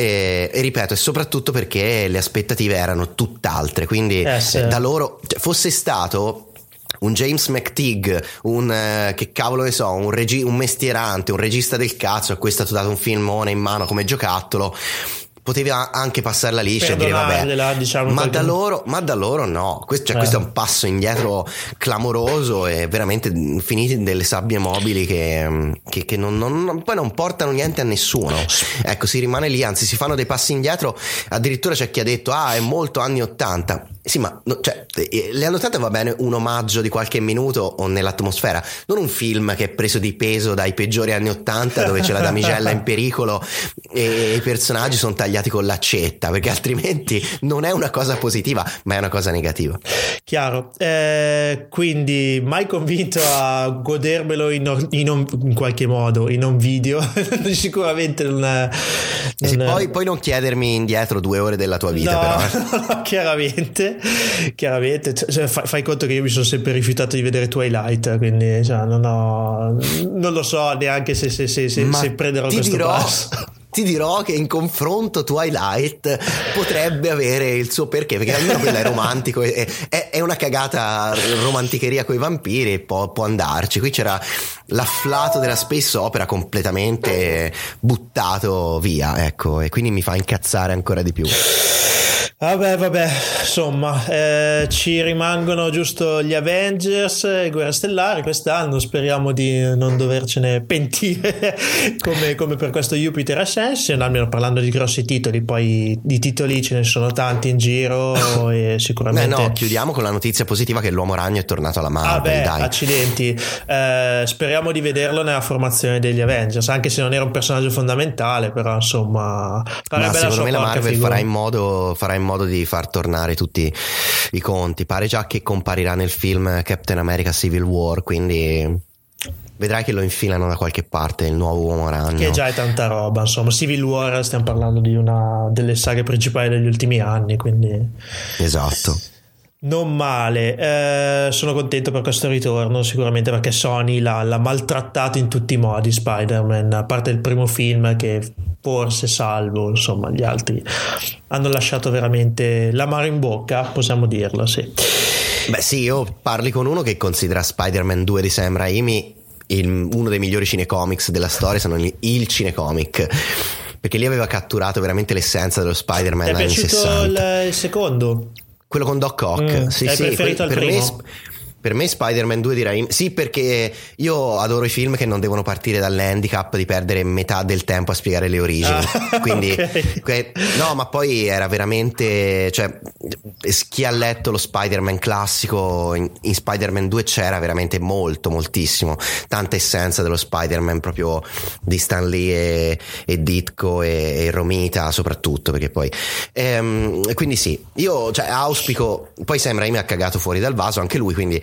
e, e ripeto, e soprattutto perché le aspettative erano tutt'altre, quindi eh, sì. da loro, cioè, fosse stato un James McTeague, un eh, che cavolo ne so, un, regi- un mestierante, un regista del cazzo a cui è stato dato un filmone in mano come giocattolo, poteva anche passarla liscia e dire vabbè, diciamo, ma da loro ma da loro no, questo, cioè, eh. questo è un passo indietro clamoroso e veramente finiti in delle sabbie mobili che, che, che non, non, poi non portano niente a nessuno. Ecco, si rimane lì, anzi si fanno dei passi indietro. Addirittura c'è chi ha detto ah, è molto anni ottanta. Sì, ma no, cioè, le anni ottanta va bene un omaggio di qualche minuto o nell'atmosfera, non un film che è preso di peso dai peggiori anni ottanta dove c'è la damigella in pericolo e i personaggi sono tagliati con l'accetta, perché altrimenti non è una cosa positiva ma è una cosa negativa. Chiaro, eh, quindi mai convinto a godermelo in, in, in qualche modo in un video? Sicuramente non è, non e è... Poi, poi non chiedermi indietro due ore della tua vita, no, però eh. no, chiaramente chiaramente cioè, fai, fai conto che io mi sono sempre rifiutato di vedere Twilight, quindi cioè, non ho non lo so neanche se, se, se, se, se prenderò questo dirò... passo. Ti dirò che in confronto Twilight potrebbe avere il suo perché, perché almeno quello è romantico, è, è, è una cagata romanticheria coi vampiri e può, può andarci. Qui c'era l'afflato della space opera completamente buttato via, ecco, e quindi mi fa incazzare ancora di più. Vabbè, vabbè, insomma, eh, ci rimangono giusto gli Avengers e Guerra Stellare quest'anno, speriamo di non dovercene pentire come, come per questo Jupiter Ascension, almeno parlando di grossi titoli, poi di titoli ce ne sono tanti in giro e sicuramente... Eh no, chiudiamo con la notizia positiva che l'Uomo Ragno è tornato alla Marvel, ah beh, dai. Accidenti, eh, speriamo di vederlo nella formazione degli Avengers, anche se non era un personaggio fondamentale, però insomma... Ma secondo me la Marvel figura. farà in modo farà in modo di far tornare tutti i conti. Pare già che comparirà nel film Captain America Civil War, quindi vedrai che lo infilano da qualche parte il nuovo Uomo Ragno, che già è tanta roba. Insomma, Civil War stiamo parlando di una delle saghe principali degli ultimi anni, quindi esatto. Non male, eh, sono contento per questo ritorno sicuramente, perché Sony l'ha, l'ha maltrattato in tutti i modi Spider-Man, a parte il primo film che forse salvo, insomma gli altri hanno lasciato veramente l'amaro in bocca, possiamo dirlo, sì. Beh sì, io parli con uno che considera Spider-Man due di Sam Raimi il, uno dei migliori cinecomics della storia, se non il, il cinecomic, perché lì aveva catturato veramente l'essenza dello Spider-Man anni sessanta. Ti è piaciuto il, il secondo? Quello con Doc Ock, mm, sì, hai sì, preferito per, al per primo? me per me Spider-Man due di Raimi, sì, perché io adoro i film che non devono partire dall'handicap di perdere metà del tempo a spiegare le origini, ah, quindi okay. que- no, ma poi era veramente, cioè, chi ha letto lo Spider-Man classico in, in Spider-Man due c'era veramente molto, moltissimo, tanta essenza dello Spider-Man proprio di Stan Lee e, e Ditko e, e Romita soprattutto, perché poi ehm, quindi sì, io cioè, auspico, poi Sam Raimi ha cagato fuori dal vaso anche lui, quindi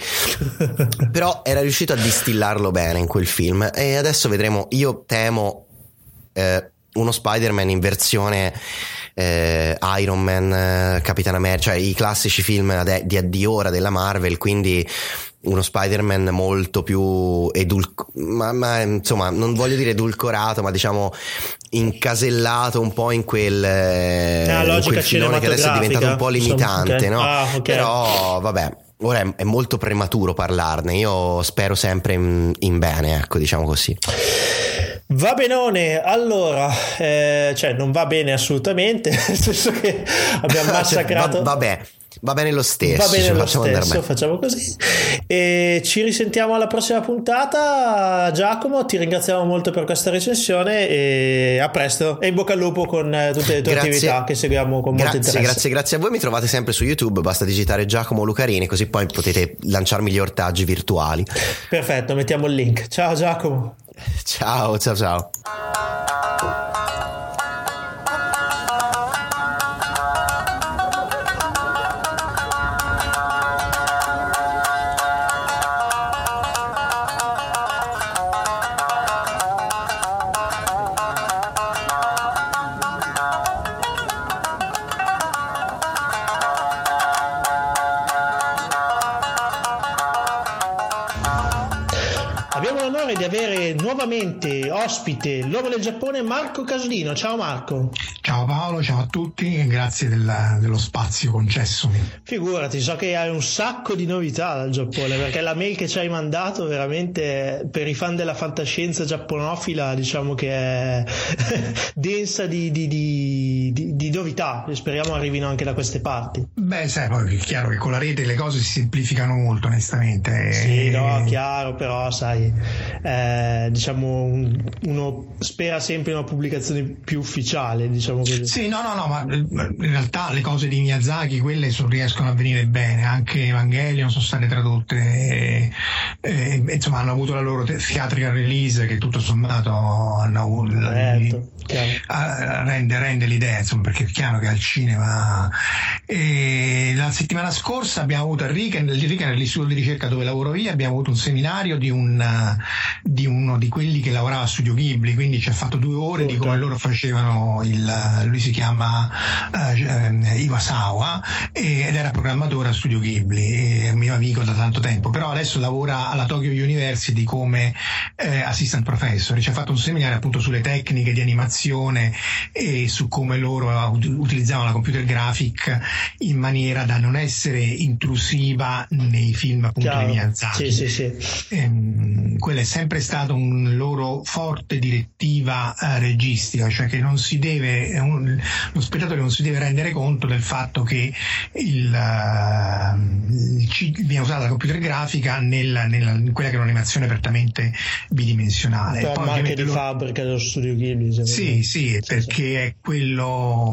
però era riuscito a distillarlo bene in quel film, e adesso vedremo. Io temo eh, uno Spider-Man in versione eh, Iron Man, eh, Capitan America, cioè i classici film ade- di, di ora della Marvel, quindi uno Spider-Man molto più edulcorato, ma, ma insomma non voglio dire edulcorato, ma diciamo incasellato un po' in quel, ah, in quel filone che adesso è diventato un po' limitante, okay. no? Ah, okay. Però vabbè, ora è, è molto prematuro parlarne. Io spero sempre in, in bene, ecco, diciamo così. Va benone, allora, eh, cioè non va bene assolutamente, nel senso che abbiamo massacrato. va, vabbè, va bene lo stesso. Va bene lo facciamo stesso, facciamo così. E ci risentiamo alla prossima puntata. Giacomo, ti ringraziamo molto per questa recensione e a presto. E in bocca al lupo con tutte le tue grazie. attività che seguiamo con molto grazie, interesse. Grazie, grazie a voi. Mi trovate sempre su YouTube, basta digitare Giacomo Lucarini, così poi potete lanciarmi gli ortaggi virtuali. Perfetto, mettiamo il link. Ciao Giacomo. Ciao, ciao, ciao. Di avere nuovamente ospite l'uomo del Giappone Marco Casolino. Ciao Marco. Ciao Paolo, ciao a tutti e grazie del, dello spazio concessomi. Figurati, so che hai un sacco di novità dal Giappone, perché la mail che ci hai mandato veramente per i fan della fantascienza giapponofila diciamo che è densa di, di, di, di, di novità, e speriamo arrivino anche da queste parti. Beh, sai, poi è chiaro che con la rete le cose si semplificano molto, onestamente. Sì, no, chiaro, però sai, eh, diciamo un, uno spera sempre in una pubblicazione più ufficiale, diciamo così. Sì, no, no, no, ma in realtà le cose di Miyazaki, quelle sono, riescono a venire bene, anche Evangelion sono state tradotte, e, e, insomma hanno avuto la loro theatrical release che tutto sommato hanno, certo, a, rende, rende l'idea, insomma, perché è chiaro che al cinema. E la settimana scorsa abbiamo avuto a Riken, nell'istituto di ricerca dove lavoro io, abbiamo avuto un seminario di, un, di uno di quelli che lavorava a Studio Ghibli, quindi ci ha fatto due ore di come loro facevano il, lui si chiama uh, Iwasawa ed era programmatore a Studio Ghibli, è un mio amico da tanto tempo, però adesso lavora alla Tokyo University come eh, assistant professor. Ci ha fatto un seminario appunto sulle tecniche di animazione e su come loro utilizzavano la computer graphic in maniera da non essere intrusiva nei film appunto Chiaro. di Miyazaki. Sì, sì, sì. Ehm, quella è sempre stata un loro forte direttiva eh, registica, cioè che non si deve un, lo spettatore non si deve rendere conto del fatto che il, uh, il viene usata la computer grafica nella, nella, in quella che è un'animazione apertamente bidimensionale. Cioè, poi marche di loro... fabbrica dello Studio Ghibli. Sì, sì, perché sì. È quello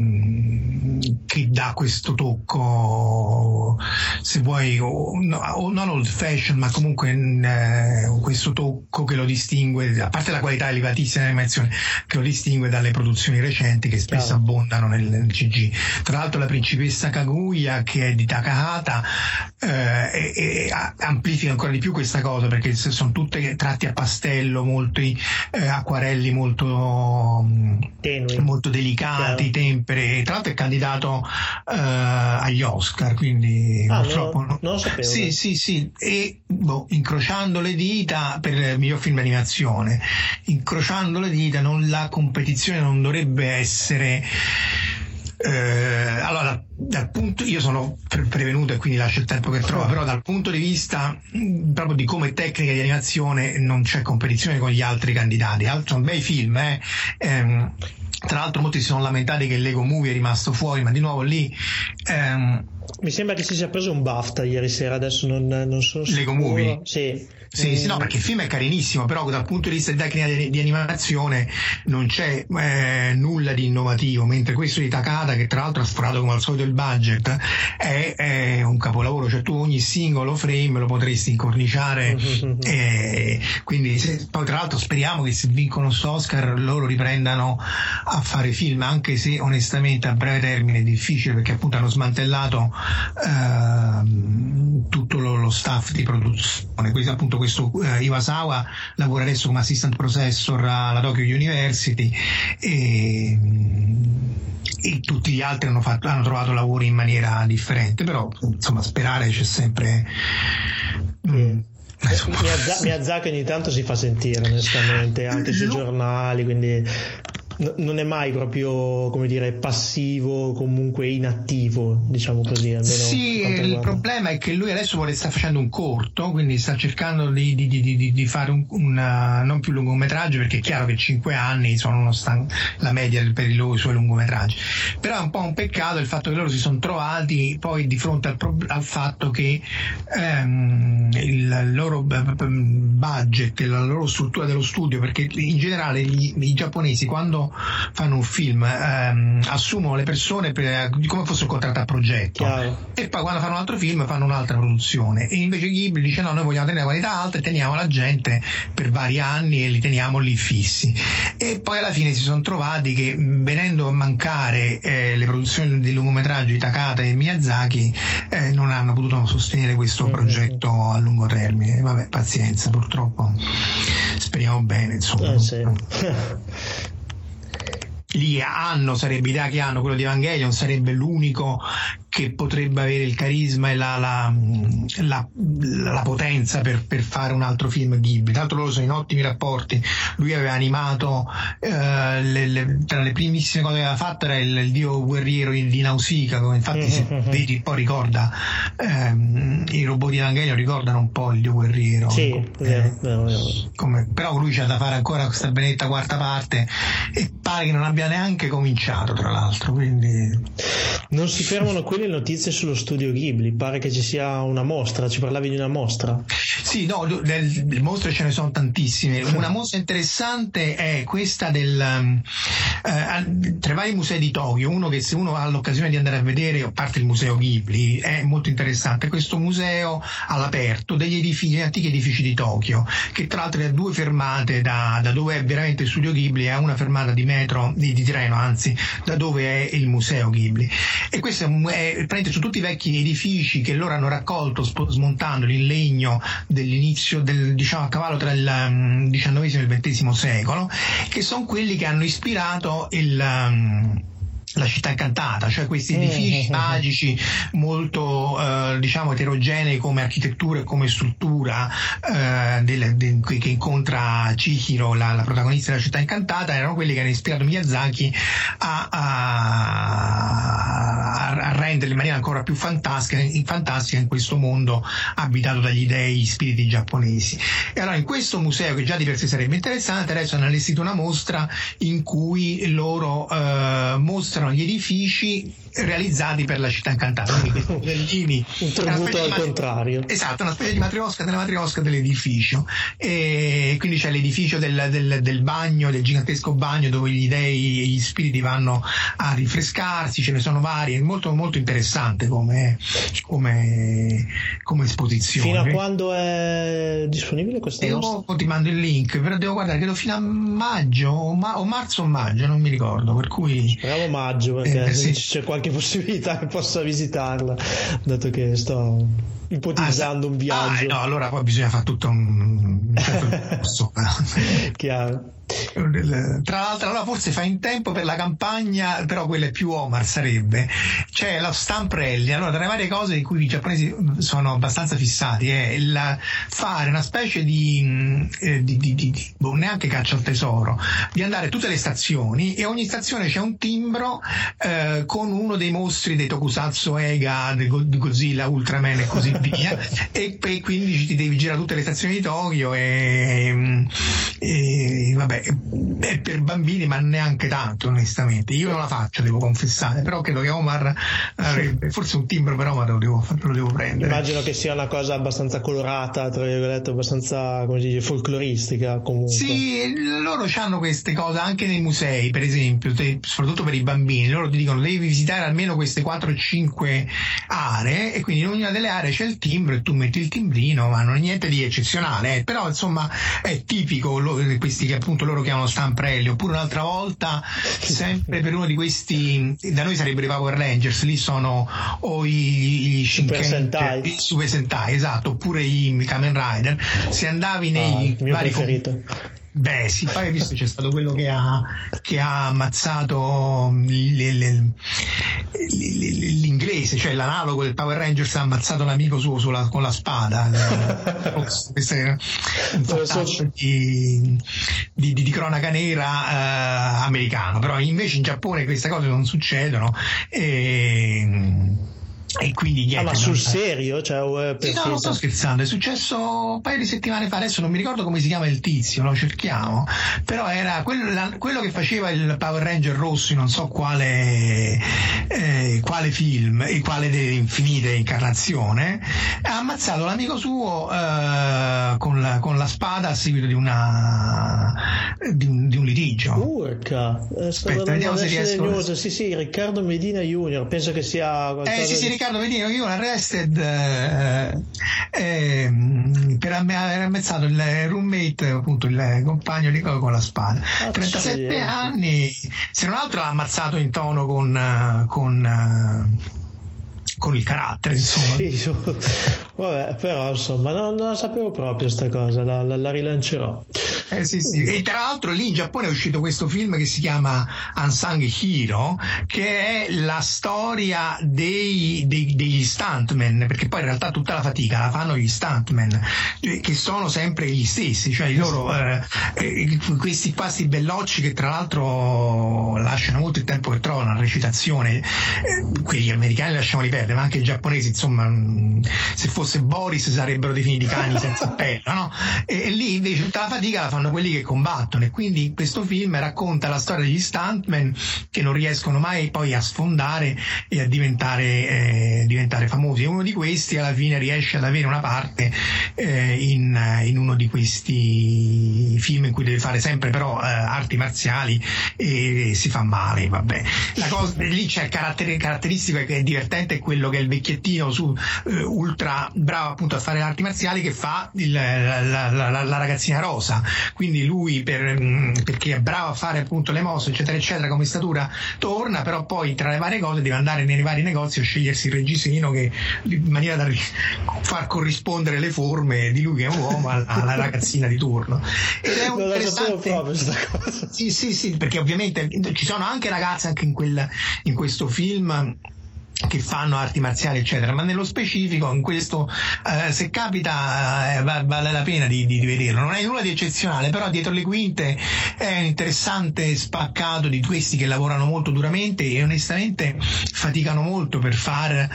mh, che dà questo tocco, se vuoi, o, no, o non old fashion, ma comunque eh, questo tocco che lo distingue, a parte la qualità elevatissima dell'animazione, che lo distingue dalle produzioni recenti che spesso Chiaro. abbondano nel, nel C G. Tra l'altro la principessa Kaguya, che è di Takahata, eh, e, e amplifica ancora di più questa cosa, perché sono tutte tratti a pastello, molti eh, acquarelli molto tenui, molto delicati, Chiaro. tempere. Tra l'altro è candidato eh, agli Oscar, quindi ah, purtroppo no, no. non lo sapevo. Sì, sì, sì. E boh, incrociando le dita per il miglior film d'animazione, incrociando le dita, non, la competizione non dovrebbe essere. Eh, allora, dal punto, io sono pre- prevenuto e quindi lascio il tempo che trova, però dal punto di vista mh, proprio di come tecnica di animazione non c'è competizione con gli altri candidati. Altro, sono bei film, eh. ehm, tra l'altro molti si sono lamentati che il Lego Movie è rimasto fuori, ma di nuovo lì ehm, mi sembra che si sia preso un BAFTA ieri sera, adesso non, non sono sicuro. Lego Movie? Sì. Sì, sì, no, perché il film è carinissimo, però dal punto di vista di tecnica di, di animazione non c'è eh, nulla di innovativo, mentre questo di Takahata, che tra l'altro ha sforato come al solito il budget, è, è un capolavoro, cioè tu ogni singolo frame lo potresti incorniciare, mm-hmm. e quindi se, poi tra l'altro speriamo che se vincono sto Oscar loro riprendano a fare film, anche se onestamente a breve termine è difficile, perché appunto hanno smantellato eh, tutto lo, lo staff di produzione. Quindi appunto questo uh, Iwasawa lavora adesso come assistant professor alla Tokyo University e, e tutti gli altri hanno, fatto, hanno trovato lavori in maniera differente, però insomma sperare c'è sempre. Mm. Miyazaki, Miyazaki ogni tanto si fa sentire onestamente anche sui giornali, quindi n- non è mai proprio, come dire, passivo, comunque inattivo, diciamo così. Almeno sì, il riguarda. problema è che lui adesso vuole, sta facendo un corto, quindi sta cercando di, di, di, di, di fare un una, non più lungometraggio, perché è chiaro che cinque anni sono uno stan- la media per i loro suoi lungometraggi, però è un po' un peccato il fatto che loro si sono trovati poi di fronte al, pro- al fatto che ehm, il loro budget, la loro struttura dello studio, perché in generale gli, i giapponesi quando fanno un film ehm, assumono le persone per, come fosse un contratto a progetto. Chiaro. E poi quando fanno un altro film fanno un'altra produzione, e invece Ghibli dice no, noi vogliamo tenere qualità alta e teniamo la gente per vari anni e li teniamo lì fissi, e poi alla fine si sono trovati che venendo a mancare eh, le produzioni di lungometraggio di Takata e Miyazaki eh, non hanno potuto sostenere questo mm-hmm. progetto a lungo termine. Vabbè, pazienza, purtroppo speriamo bene, insomma. Eh, sì. Lì hanno, sarebbe l'idea che hanno, quello di Evangelion sarebbe l'unico che potrebbe avere il carisma e la, la, la, la potenza per, per fare un altro film Ghibli. Tra l'altro loro sono in ottimi rapporti. Lui aveva animato eh, le, le, tra le primissime cose che aveva fatto era il, il dio guerriero di Nausicaa, infatti se vedi poi ricorda ehm, i robot di Evangelion ricordano un po' il dio guerriero. Sì, come, vero, vero, vero. Come, però lui c'ha da fare ancora questa benedetta quarta parte e pare che non abbia neanche cominciato, tra l'altro, quindi non si fermano quelle notizie sullo studio Ghibli, pare che ci sia una mostra, ci parlavi di una mostra? Sì, no, le mostre ce ne sono tantissime. Una mostra interessante è questa del eh, tra i vari musei di Tokyo, uno che se uno ha l'occasione di andare a vedere, a parte il museo Ghibli, è molto interessante, questo museo all'aperto degli edifici, antichi edifici di Tokyo, che tra l'altro ha due fermate da, da dove è veramente il studio Ghibli, ha una fermata di metro, di, di treno anzi, da dove è il museo Ghibli, e questo è, è praticamente su tutti i vecchi edifici che loro hanno raccolto sp- smontandoli in legno dell'inizio del, diciamo, a cavallo tra il um, diciannovesimo e il ventesimo secolo, che sono quelli che hanno ispirato il um, la città incantata, cioè questi edifici magici molto eh, diciamo eterogenei come architettura e come struttura eh, del, de, che incontra Chihiro, la, la protagonista della città incantata, erano quelli che hanno ispirato Miyazaki a, a, a renderli in maniera ancora più fantastica, in, fantastica in questo mondo abitato dagli dei spiriti giapponesi. E allora in questo museo, che già di per sé sarebbe interessante, adesso hanno allestito una mostra in cui loro eh, mostrano gli edifici realizzati per la città incantata, quindi questi un tributo al contrario, esatto, una specie di matriosca della matriosca dell'edificio, e quindi c'è l'edificio del, del, del bagno, del gigantesco bagno dove gli dei e gli spiriti vanno a rinfrescarsi, ce ne sono vari, è molto molto interessante come, come, come esposizione. Fino a quando è disponibile questa Io mostra? ti mando il link, però devo guardare, credo fino a maggio o, ma, o marzo o maggio, non mi ricordo, per cui speriamo maggio, perché eh, sì. c'è qualche possibilità che possa visitarla, dato che sto ipotizzando ah, un viaggio. Ah, no, allora poi bisogna fare tutto un, un certo chiaro. Tra l'altro allora forse fa in tempo per la campagna, però quella è più Omar, sarebbe c'è la Stamp Rally. Allora tra le varie cose di cui i giapponesi sono abbastanza fissati è il fare una specie di, eh, di, di, di, di boh, neanche caccia al tesoro, di andare a tutte le stazioni, e ogni stazione c'è un timbro eh, con uno dei mostri dei Tokusatsu, Ega, di Godzilla, Ultraman e così via e, e quindi ti devi girare tutte le stazioni di Tokyo e, e vabbè, è per bambini ma neanche tanto, onestamente io non la faccio, devo confessare, però credo che Omar avrebbe forse un timbro, però ma lo devo, lo devo prendere. Immagino che sia una cosa abbastanza colorata, tra virgolette, abbastanza, come si dice, folcloristica comunque. Sì, loro hanno queste cose anche nei musei, per esempio, te, soprattutto per i bambini, loro ti dicono devi visitare almeno queste quattro o cinque aree, e quindi in ognuna delle aree c'è il timbro e tu metti il timbrino, ma non è niente di eccezionale, eh. Però insomma è tipico lo, questi che appunto loro loro chiamano Stamprelli, oppure un'altra volta sempre per uno di questi, da noi sarebbero i Power Rangers, lì sono o i, i Super Sentai, i Super Sentai, esatto, oppure i Kamen Rider. Se andavi nei ah, il mio vari preferito com- Beh sì, poi hai visto c'è stato quello che ha, che ha ammazzato le, le, l'inglese, cioè l'analogo del Power Rangers, ha ammazzato l'amico suo sulla, con la spada. Questo è un fattaccio di, di, di, di cronaca nera eh, americano, però invece in Giappone queste cose non succedono e... E quindi niente, ah, ma sul serio? Cioè, sì, no, non sto scherzando, è successo un paio di settimane fa, adesso non mi ricordo come si chiama il tizio, lo cerchiamo, però era quello, la, quello che faceva il Power Ranger rosso in non so quale eh, quale film e quale delle infinite incarnazione, ha ammazzato l'amico suo eh, con, la, con la spada a seguito di una di un, di un litigio. Urca, eh, aspetta, vediamo se riesco. News. Sì sì, Riccardo Medina Junior, penso che sia qualcosa eh sì sì di... Riccardo Medina Junior arrested eh, eh, per aver ammazzato il roommate, appunto il compagno di con la spada. Ah, trentasette anni, se non altro l'ha ammazzato in tono con con con il carattere, insomma. Sì, vabbè, però insomma non, non la sapevo proprio sta cosa, la, la, la rilancerò. Eh sì sì, e tra l'altro lì in Giappone è uscito questo film che si chiama Unsung Hero, che è la storia dei, dei, degli stuntman, perché poi in realtà tutta la fatica la fanno gli stuntman, che sono sempre gli stessi, cioè i loro eh, eh, questi qua, sti bellocci che tra l'altro lasciano molto il tempo che trovano la recitazione, eh, quelli americani lasciamoli perdere, ma anche i giapponesi, insomma, se fosse Boris sarebbero definiti cani senza appello, no? E, e lì invece tutta la fatica la fanno quelli che combattono, e quindi questo film racconta la storia degli stuntman che non riescono mai poi a sfondare e a diventare eh, diventare famosi, e uno di questi alla fine riesce ad avere una parte eh, in, in uno di questi film in cui deve fare sempre però eh, arti marziali e, e si fa male, vabbè. La cosa lì c'è carattere, caratteristico che è divertente, è quello che è il vecchiettino su eh, ultra bravo appunto a fare le arti marziali, che fa il, la, la, la, la ragazzina rosa, quindi lui per, perché è bravo a fare appunto le mosse eccetera eccetera come statura torna, però poi tra le varie cose deve andare nei vari negozi a scegliersi il reggiseno che in maniera da far corrispondere le forme di lui che è un uomo alla, alla ragazzina di turno, ed è un non interessante la sapevo proprio sta cosa. Sì sì sì, perché ovviamente ci sono anche ragazze anche in, quel, in questo film che fanno arti marziali eccetera, ma nello specifico in questo eh, se capita eh, vale la pena di, di vederlo, non è nulla di eccezionale, però dietro le quinte è un interessante spaccato di questi che lavorano molto duramente e onestamente faticano molto per far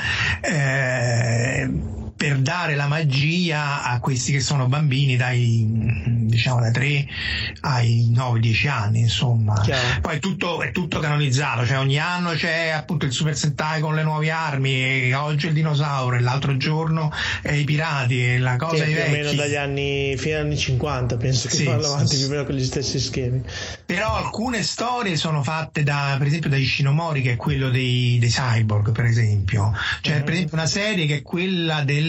eh, per dare la magia a questi che sono bambini dai diciamo dai tre ai nove dieci anni, insomma. Chiaro. Poi tutto, è tutto canonizzato, cioè ogni anno c'è appunto il Super Sentai con le nuove armi, e oggi il dinosauro e l'altro giorno eh, i pirati, e la cosa di più vecchi. o meno dagli anni fino agli anni cinquanta penso che sì, vanno avanti sì, più o meno con gli stessi schemi. Però alcune storie sono fatte da, per esempio da Ishinomori, che è quello dei, dei cyborg, per esempio, cioè uh-huh. per esempio una serie che è quella del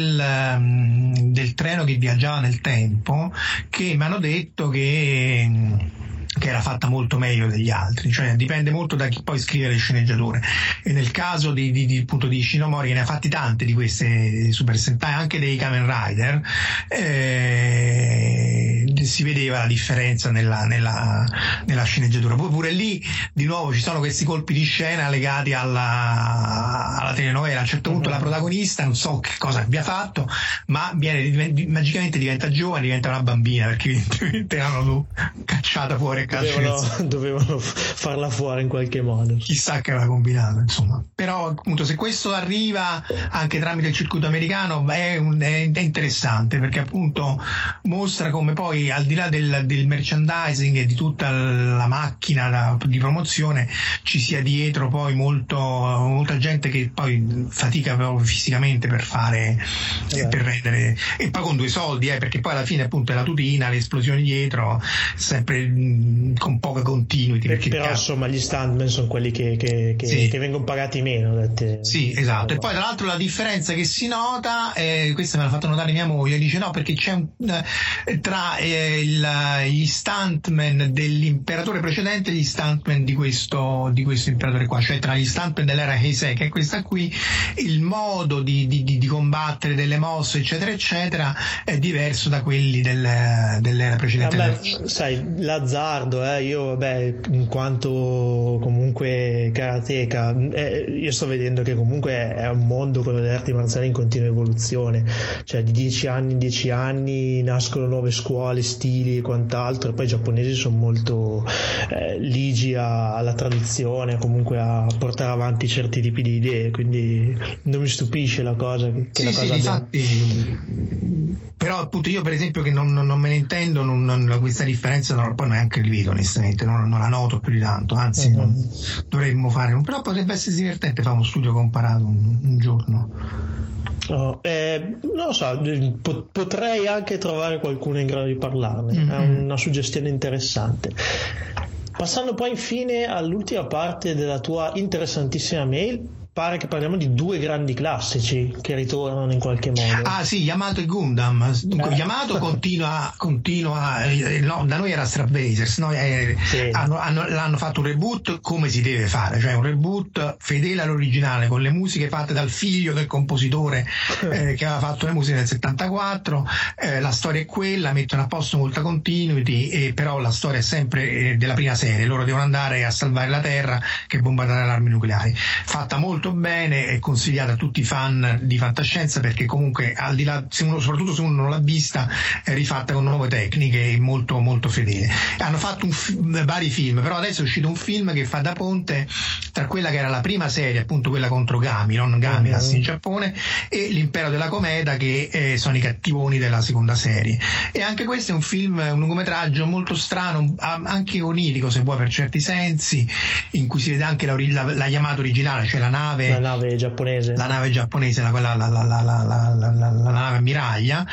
del treno che viaggiava nel tempo, che mi hanno detto che che era fatta molto meglio degli altri, cioè dipende molto da chi poi scrive le sceneggiature, e nel caso di, di, di, appunto di Ishinomori, che ne ha fatti tante di queste Super Sentai, anche dei Kamen Rider, eh, si vedeva la differenza nella, nella, nella sceneggiatura. Poi pure lì di nuovo ci sono questi colpi di scena legati alla, alla telenovela. A un certo punto la protagonista, non so che cosa abbia fatto, ma viene, magicamente diventa giovane, diventa una bambina, perché evidentemente l'hanno cacciata fuori. Dovevano, dovevano farla fuori in qualche modo. Chissà che aveva combinato, insomma. Però appunto se questo arriva anche tramite il circuito americano è, un, è, è interessante, perché appunto mostra come poi al di là del, del merchandising e di tutta la macchina la, di promozione ci sia dietro poi molto, molta gente che poi fatica proprio fisicamente per fare eh, per rendere, e poi con due soldi eh, perché poi alla fine appunto è la tutina, le esplosioni dietro, sempre mh, con poca continuity. Per, perché però cazzo, insomma gli stuntman sono quelli che, che, che, sì. che vengono pagati meno. Dette, sì, esatto. E poi tra l'altro la differenza che si nota, eh, questa me l'ha fatto notare mia moglie, dice no perché c'è un, eh, tra eh, il, gli stuntman dell'imperatore precedente e gli stuntman di questo, di questo imperatore qua, cioè tra gli stuntman dell'era Heisei, che è questa qui, il modo di, di, di combattere, delle mosse eccetera eccetera è diverso da quelli del, dell'era precedente. Vabbè, sai, l'azzardo, eh, io vabbè, in quanto comunque karateka, eh, io sto vedendo che comunque è un mondo, quello delle arti marziali, in continua evoluzione, cioè di dieci anni in dieci anni nascono nuove scuole, stili e quant'altro, e poi i giapponesi sono molto eh, ligi a, alla tradizione, comunque a portare avanti certi tipi di idee, quindi non mi stupisce la cosa che, che sì, la sì, cosa infatti, però appunto io per esempio che non, non, non me ne intendo, non, non, questa differenza non, poi neanche li vedo onestamente, non, non la noto più di tanto, anzi uh-huh. non, dovremmo fare un, però potrebbe essere divertente fare uno studio comparato un, un giorno. Oh, eh, non lo so, potrei anche trovare qualcuno in grado di parlarne, mm-hmm. È una suggestione interessante. Passando poi infine all'ultima parte della tua interessantissima mail, pare che parliamo di due grandi classici che ritornano in qualche modo. Ah sì, Yamato e Gundam. Dunque, eh. Yamato continua, continua eh, no, da noi era Starbasers, no? eh, sì. hanno, hanno, l'hanno fatto un reboot come si deve fare, cioè un reboot fedele all'originale, con le musiche fatte dal figlio del compositore eh, che aveva fatto le musiche nel settantaquattro, eh, la storia è quella, mettono a posto molta continuity, e però la storia è sempre eh, della prima serie, loro devono andare a salvare la Terra che è bombardata dalle armi nucleari, fatta molto bene, è consigliata a tutti i fan di fantascienza perché comunque al di là, se uno, soprattutto se uno non l'ha vista, è rifatta con nuove tecniche e molto molto fedele. Hanno fatto un fi- vari film, però adesso è uscito un film che fa da ponte tra quella che era la prima serie, appunto quella contro Gamiron, Gamilas mm-hmm. in Giappone, e l'Impero della Cometa, che eh, sono i cattivoni della seconda serie. E anche questo è un film, un lungometraggio molto strano, anche onirico se vuoi per certi sensi, in cui si vede anche la, la, la Yamato originale, cioè la nave la nave giapponese la nave giapponese la, la, la, la, la, la, la, la, la nave ammiraglia,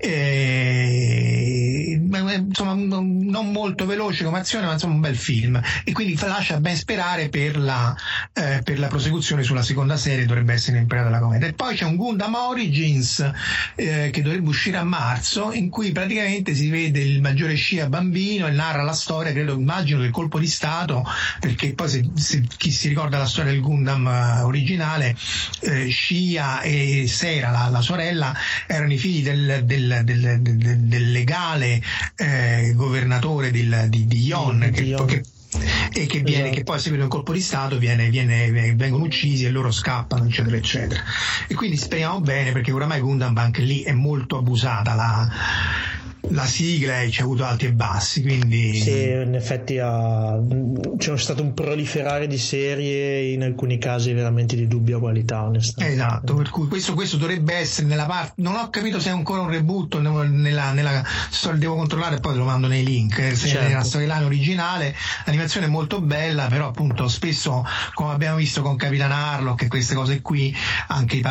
e, insomma non molto veloce come azione, ma insomma un bel film, e quindi lascia ben sperare per la, eh, per la prosecuzione sulla seconda serie, dovrebbe essere l'Impero della Cometa. E poi c'è un Gundam Origins eh, che dovrebbe uscire a marzo, in cui praticamente si vede il maggiore Shia bambino e narra la storia, credo, immagino, del colpo di stato, perché poi se, se chi si ricorda la storia del Gundam originale, eh, Shia e Sera, la, la sorella, erano i figli del, del, del, del, del legale eh, governatore del, di, di Yon, mm, che, di che, e che viene, esatto. che poi a seguito di un colpo di stato viene, viene, vengono uccisi e loro scappano eccetera eccetera, e quindi speriamo bene, perché oramai Gundam anche lì è molto abusata la la sigla, e ci ha avuto alti e bassi, quindi sì, in effetti ha... c'è stato un proliferare di serie, in alcuni casi veramente di dubbia qualità, onestamente. Esatto, per cui questo, questo dovrebbe essere nella parte, non ho capito se è ancora un reboot nella, nella storia, devo controllare e poi te lo mando nei link, se certo. Nella storyline originale l'animazione è molto bella, però appunto spesso, come abbiamo visto con Capitan Harlock e queste cose qui, anche i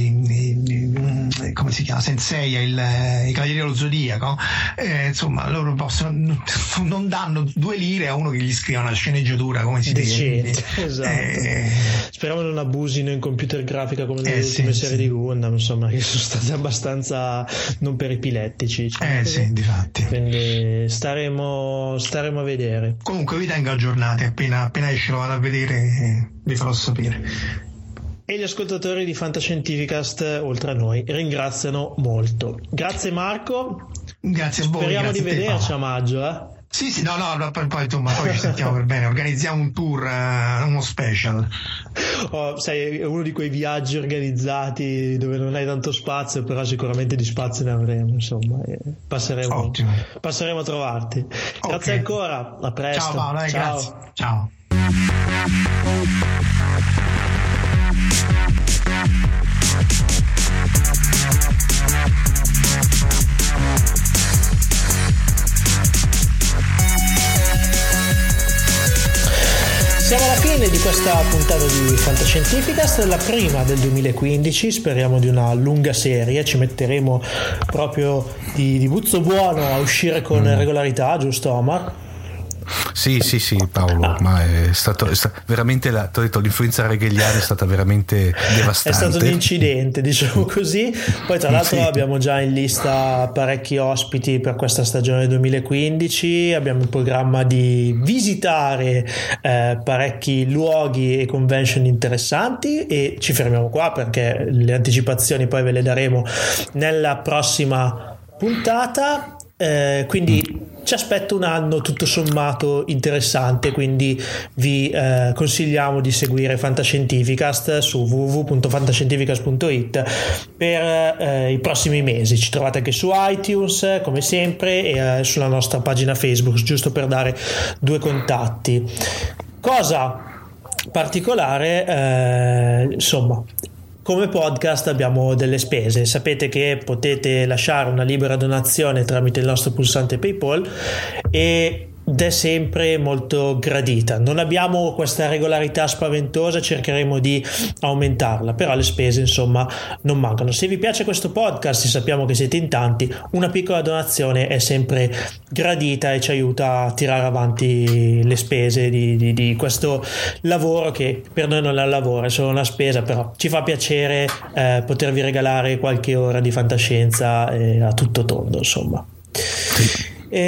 pai, come si chiama, Sensei, il, i Cavalieri dello Zodiaco, Eh, insomma loro possono, non danno due lire a uno che gli scrive una sceneggiatura come si dice, esatto. eh, speriamo non abusino in computer grafica come nelle eh, ultime sì, serie sì. di Gundam, insomma, che sono state abbastanza non per epilettici, cioè, eh sì, difatti. Quindi staremo staremo a vedere. Comunque vi tengo aggiornati, appena, appena esce lo vado a vedere e vi farò sapere. E gli ascoltatori di Fantascientificast, oltre a noi, ringraziano molto. Grazie Marco. Grazie a voi. Speriamo grazie di vederci a maggio, eh? Sì, sì, no, no, poi, poi, insomma, poi ci sentiamo per bene, organizziamo un tour, uh, uno special. Oh, sai, è uno di quei viaggi organizzati dove non hai tanto spazio, però sicuramente di spazio ne avremo, insomma, e passeremo, Ottimo. passeremo a trovarti. Grazie okay. ancora, a presto. Ciao Paolo, eh, Ciao. grazie. Ciao. Siamo alla fine di questa puntata di Fantascientificast, la prima del duemilaquindici, speriamo di una lunga serie, ci metteremo proprio di, di buzzo buono a uscire con regolarità, giusto Omar? Sì, sì, sì, Paolo, ma è stato, è stato veramente la, t'ho detto, l'influenza regheliana è stata veramente devastante. È stato un incidente, diciamo così. Poi tra l'altro sì. abbiamo già in lista parecchi ospiti per questa stagione duemilaquindici, abbiamo in programma di visitare eh, parecchi luoghi e convention interessanti, e ci fermiamo qua perché le anticipazioni poi ve le daremo nella prossima puntata. Eh, quindi ci aspetta un anno tutto sommato interessante, quindi vi eh, consigliamo di seguire Fantascientificast su w w w punto fantascientificast punto i t per eh, i prossimi mesi. Ci trovate anche su iTunes come sempre e eh, sulla nostra pagina Facebook, giusto per dare due contatti. Cosa particolare, eh, insomma, come podcast abbiamo delle spese. Sapete che potete lasciare una libera donazione tramite il nostro pulsante PayPal ed è sempre molto gradita. Non abbiamo questa regolarità spaventosa, cercheremo di aumentarla, però le spese insomma non mancano. Se vi piace questo podcast, sappiamo che siete in tanti, una piccola donazione è sempre gradita e ci aiuta a tirare avanti le spese di, di, di questo lavoro, che per noi non è un lavoro, è solo una spesa, però ci fa piacere eh, potervi regalare qualche ora di fantascienza eh, a tutto tondo, insomma. Sì.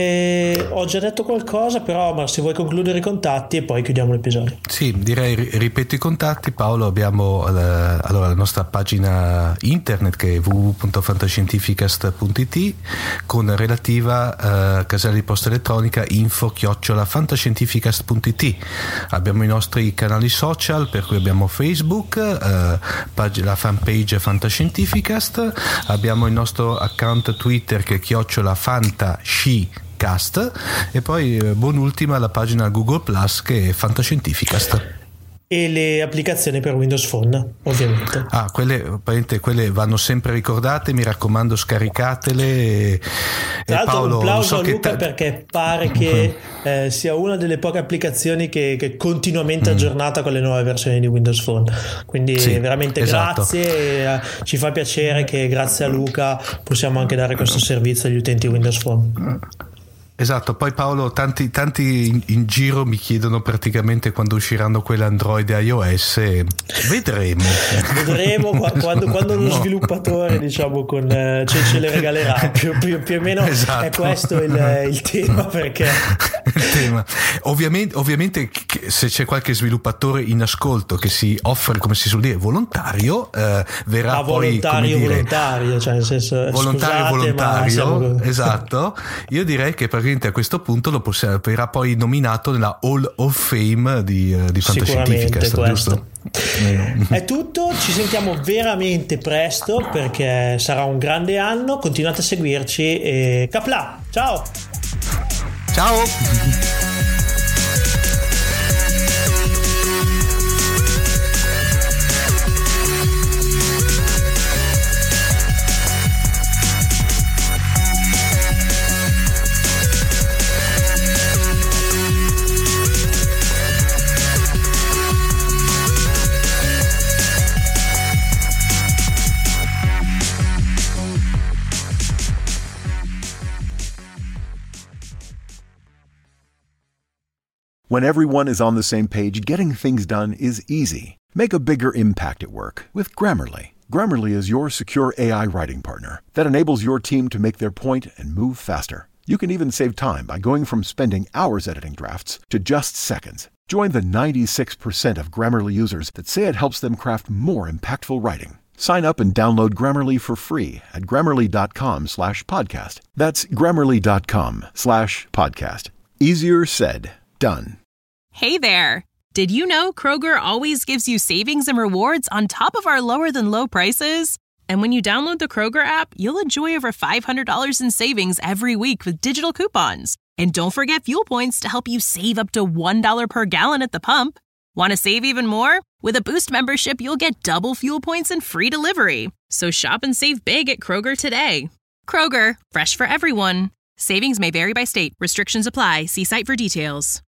E ho già detto qualcosa, però ma se vuoi concludere i contatti e poi chiudiamo l'episodio. Sì, direi ripeto i contatti, Paolo. Abbiamo la, allora, la nostra pagina internet che è w w w punto fantascientificast punto i t con relativa uh, casella di posta elettronica info chiocciola fantascientificast punto i t. Abbiamo i nostri canali social, per cui abbiamo Facebook, uh, pag- la fanpage Fantascientificast, abbiamo il nostro account Twitter che è chiocciola fantasci Cast, e poi buon'ultima la pagina Google Plus che è Fantascientificast, e le applicazioni per Windows Phone ovviamente. Ah, quelle, quelle vanno sempre ricordate, mi raccomando, scaricatele. E, tra l'altro Paolo, un plauso so a Luca ta- perché pare che eh, sia una delle poche applicazioni che, che continuamente mm. aggiornata con le nuove versioni di Windows Phone, quindi sì, veramente esatto. Grazie, e, uh, ci fa piacere che grazie a Luca possiamo anche dare questo servizio agli utenti Windows Phone. Esatto, poi Paolo, tanti, tanti in, in giro mi chiedono praticamente quando usciranno quelle Android e iOS. Vedremo. Vedremo quando, quando lo sviluppatore, diciamo, con, eh, ce, ce le regalerà. Più, più, più o meno esatto. È questo il, il tema, perché il tema. Ovviamente, ovviamente se c'è qualche sviluppatore in ascolto che si offre, come si suol dire, volontario, eh, verrà ah, poi volontario, come dire, volontario, cioè nel senso volontario, scusate, volontario, siamo... esatto. Io direi che a questo punto lo possiamo, verrà poi nominato nella Hall of Fame di, di Fantascientificast, giusto? È tutto, ci sentiamo veramente presto perché sarà un grande anno. Continuate a seguirci e Capla, ciao ciao. When everyone is on the same page, getting things done is easy. Make a bigger impact at work with Grammarly. Grammarly is your secure A I writing partner that enables your team to make their point and move faster. You can even save time by going from spending hours editing drafts to just seconds. Join the ninety-six percent of Grammarly users that say it helps them craft more impactful writing. Sign up and download Grammarly for free at grammarly.com slash podcast. That's grammarly.com slash podcast. Easier said, done. Hey there. Did you know Kroger always gives you savings and rewards on top of our lower than low prices? And when you download the Kroger app, you'll enjoy over five hundred dollars in savings every week with digital coupons. And don't forget fuel points to help you save up to one dollar per gallon at the pump. Want to save even more? With a Boost membership, you'll get double fuel points and free delivery. So shop and save big at Kroger today. Kroger, fresh for everyone. Savings may vary by state. Restrictions apply. See site for details.